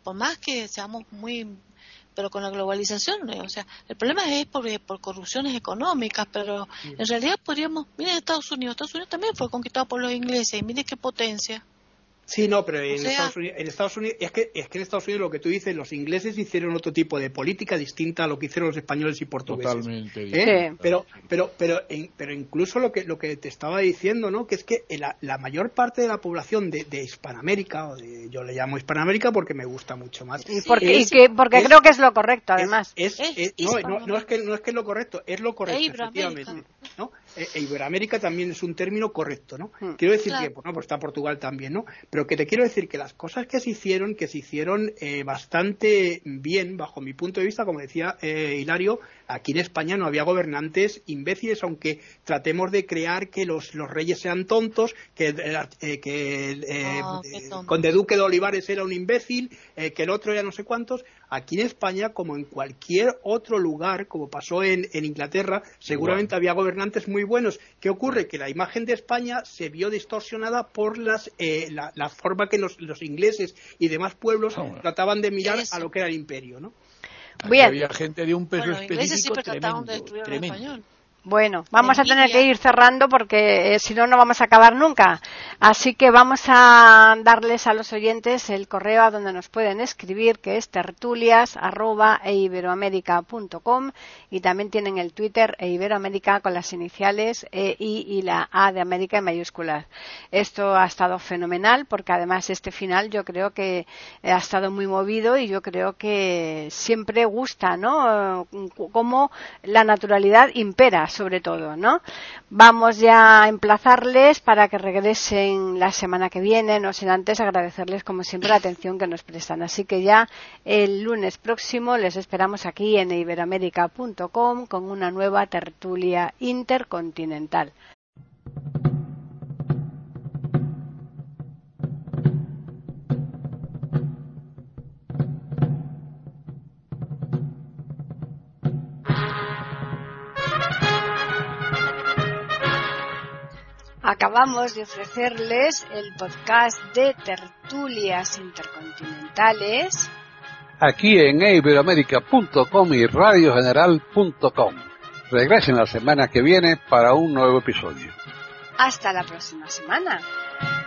por más que seamos muy, pero con la globalización, o sea, el problema es por, por corrupciones económicas, pero en realidad podríamos, miren Estados Unidos, Estados Unidos también fue conquistado por los ingleses, y miren qué potencia. Sí, no, pero en, o sea, Estados Unidos, en Estados Unidos es que es que en Estados Unidos lo que tú dices, los ingleses hicieron otro tipo de política distinta a lo que hicieron los españoles y portugueses. Totalmente. ¿Eh? Sí. Pero pero pero pero incluso lo que lo que te estaba diciendo, ¿no? Que es que la, la mayor parte de la población de, de Hispanoamérica, o de, yo le llamo Hispanoamérica porque me gusta mucho más. Y porque, es, y que, porque es, creo que es lo correcto, además. Es, es, es, no, no, no es que no es que es lo correcto, es lo correcto, efectivamente, ¿no? E, e Iberoamérica también es un término correcto, ¿no? Hmm. Quiero decir claro. que, bueno, pues está Portugal también, ¿no? Pero que te quiero decir que las cosas que se hicieron, que se hicieron eh, bastante bien, bajo mi punto de vista, como decía eh, Hilario, aquí en España no había gobernantes imbéciles, aunque tratemos de crear que los, los reyes sean tontos, que, eh, que eh, oh, eh, Conde Duque de Olivares era un imbécil, eh, que el otro era no sé cuántos. Aquí en España, como en cualquier otro lugar, como pasó en, en Inglaterra, seguramente bueno. había gobernantes muy buenos. ¿Qué ocurre? Que la imagen de España se vio distorsionada por las, eh, la, la forma que los, los ingleses y demás pueblos oh, bueno. trataban de mirar Eso. a lo que era el imperio, ¿no? Bien. Había gente de un peso bueno, específico tremendo, de destruir tremendo. el español. Bueno, vamos a tener que ir cerrando porque eh, si no, no vamos a acabar nunca. Así que vamos a darles a los oyentes el correo a donde nos pueden escribir, que es tertulias arroba eiberoamerica punto com, y también tienen el Twitter eiberoamerica con las iniciales E, I y la A de América en mayúsculas. Esto ha estado fenomenal porque además este final yo creo que ha estado muy movido y yo creo que siempre gusta, ¿no? Cómo la naturalidad impera sobre todo, ¿no? Vamos ya a emplazarles para que regresen la semana que viene, no sin antes agradecerles como siempre la atención que nos prestan. Así que ya el lunes próximo les esperamos aquí en eiberoamerica punto com con una nueva tertulia intercontinental. Acabamos de ofrecerles el podcast de tertulias intercontinentales aquí en eiberoamerica punto com y radio general punto com. Regresen la semana que viene para un nuevo episodio. Hasta la próxima semana.